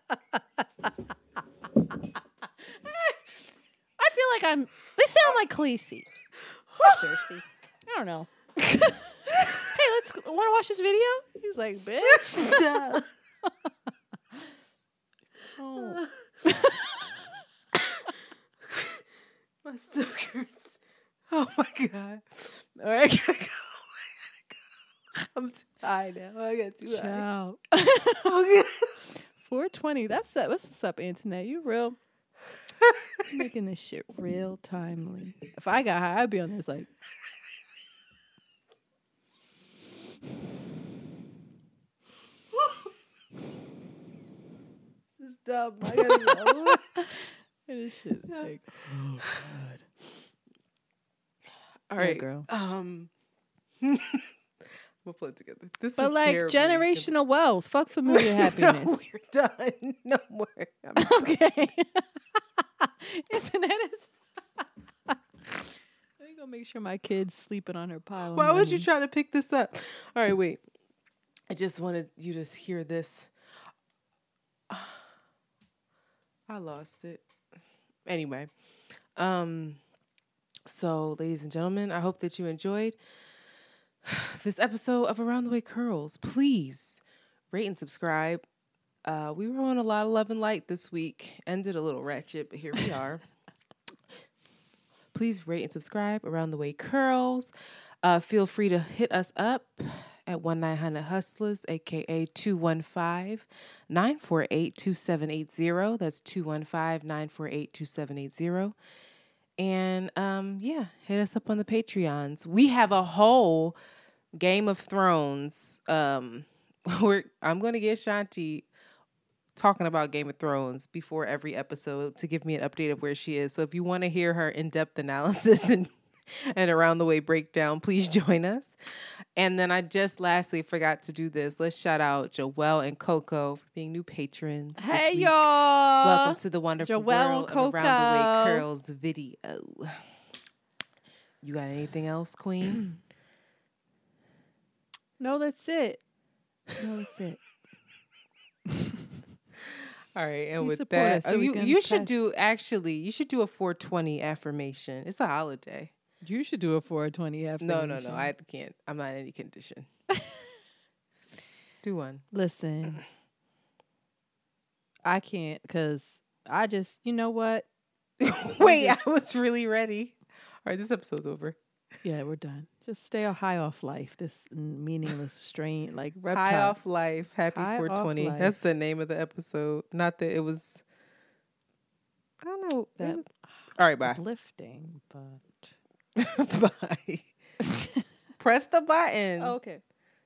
I feel like they sound like Khaleesi. Or Cersei. I don't know. Hey, want to watch this video? He's like, bitch. Oh. My stomach hurts. Oh my God. All right, I gotta go. I'm too high now. I got too high. Ciao. Okay. 420. What's up, Antoinette? You real making this shit real timely. If I got high, I'd be on this like. This is dumb. I gotta go. This shit like, oh God. All right, girl. We'll put it together. This But is like terribly- generational wealth. Fuck familiar happiness. No, we're done. No more. I'm done. Okay. Isn't it? I'm gonna make sure my kid's sleeping on her pile. of Why would you money. try to pick this up? All right, wait. I just wanted you to hear this. I lost it. Anyway, so ladies and gentlemen, I hope that you enjoyed this episode of Around the Way Curls. Please rate and subscribe. We were on a lot of love and light this week. Ended a little ratchet, but here we are. Please rate and subscribe. Around the Way Curls. Feel free to hit us up at 1-900-HUSTLERS, a.k.a. 215-948-2780. That's 215-948-2780. And, hit us up on the Patreons. We have a whole Game of Thrones. I'm going to get Shanti talking about Game of Thrones before every episode to give me an update of where she is. So if you want to hear her in-depth analysis and Around the Way breakdown, please join us. And then I just lastly forgot to do this. Let's shout out Joelle and Coco for being new patrons. this Hey week. y'all! Welcome to the wonderful Joelle world and of Around the Way Coco. Curls video. You got anything else, Queen? No, that's it. No, that's it. All right, and Please with support that, us so we can you should pass- do a 420 affirmation. It's a holiday. You should do a 420 affirmation. No, I can't. I'm not in any condition. Do one. Listen, I can't because I just, you know what? Wait, I was really ready. All right, this episode's over. Yeah, we're done. Just stay high off life. This meaningless strain, like High reptile. off life. Happy High off 420. life. That's the name of the episode. Not that it was. I don't know. It That was- All right, bye. uplifting, but Bye. Press the button. okay.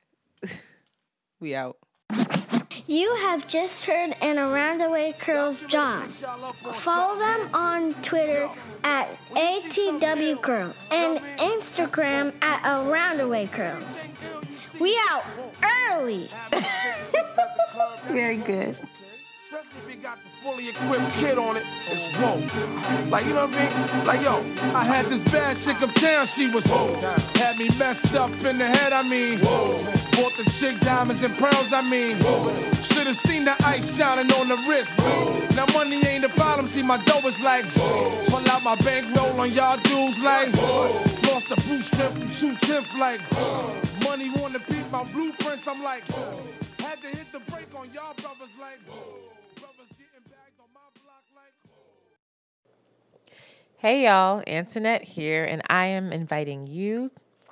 We out. You have just heard an Around the Way Curls John. Follow them on Twitter at ATW Curls and Instagram at Around the Way Curls. We out early. Very good. Especially if you got the fully equipped kid on it, it's whoa. Like, you know what I mean? Like, yo, I had this bad chick uptown, she was whoa. Had me messed up in the head, I mean, whoa. Bought the chick diamonds and pearls, I mean, whoa. Should've seen the ice shining on the wrist. Whoa. Now money ain't the problem, see my dough is like, whoa. Pull out my bankroll on y'all dudes like, whoa. Lost the blue strip from 2/10 like, whoa. Money wanna beat my blueprints, I'm like, whoa. Had to hit the brake on y'all brothers like, whoa. Hey y'all, Antoinette here, and I am inviting you.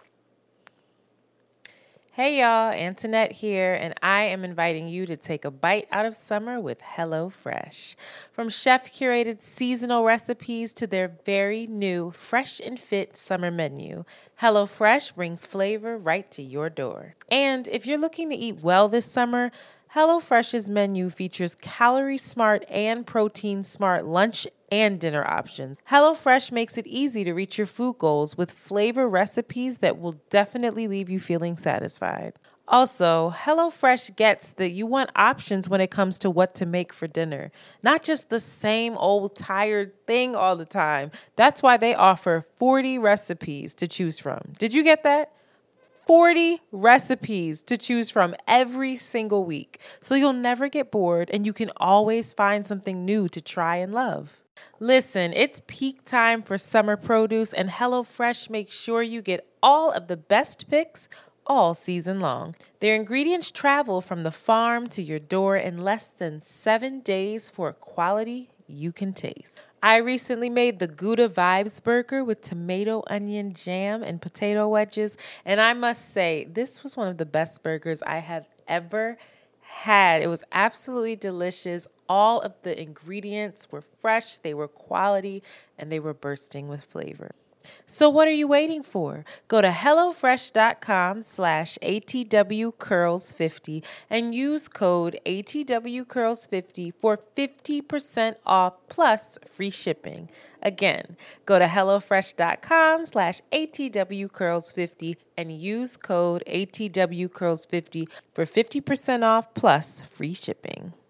Hey y'all, Antoinette here, and I am inviting you to take a bite out of summer with HelloFresh. From chef-curated seasonal recipes to their very new fresh and fit summer menu, HelloFresh brings flavor right to your door. And if you're looking to eat well this summer, HelloFresh's menu features calorie-smart and protein-smart lunch and dinner options. HelloFresh makes it easy to reach your food goals with flavor recipes that will definitely leave you feeling satisfied. Also, HelloFresh gets that you want options when it comes to what to make for dinner, not just the same old tired thing all the time. That's why they offer 40 recipes to choose from. Did you get that? 40 recipes to choose from every single week. So you'll never get bored and you can always find something new to try and love. Listen, it's peak time for summer produce and HelloFresh makes sure you get all of the best picks all season long. Their ingredients travel from the farm to your door in less than 7 days for quality you can taste. I recently made the Gouda Vibes burger with tomato, onion, jam, and potato wedges, and I must say, this was one of the best burgers I have ever had. It was absolutely delicious. All of the ingredients were fresh, they were quality, and they were bursting with flavor. So what are you waiting for? Go to HelloFresh.com/ATWCurls50 and use code ATWCurls50 for 50% off plus free shipping. Again, go to HelloFresh.com/ATWCurls50 and use code ATWCurls50 for 50% off plus free shipping.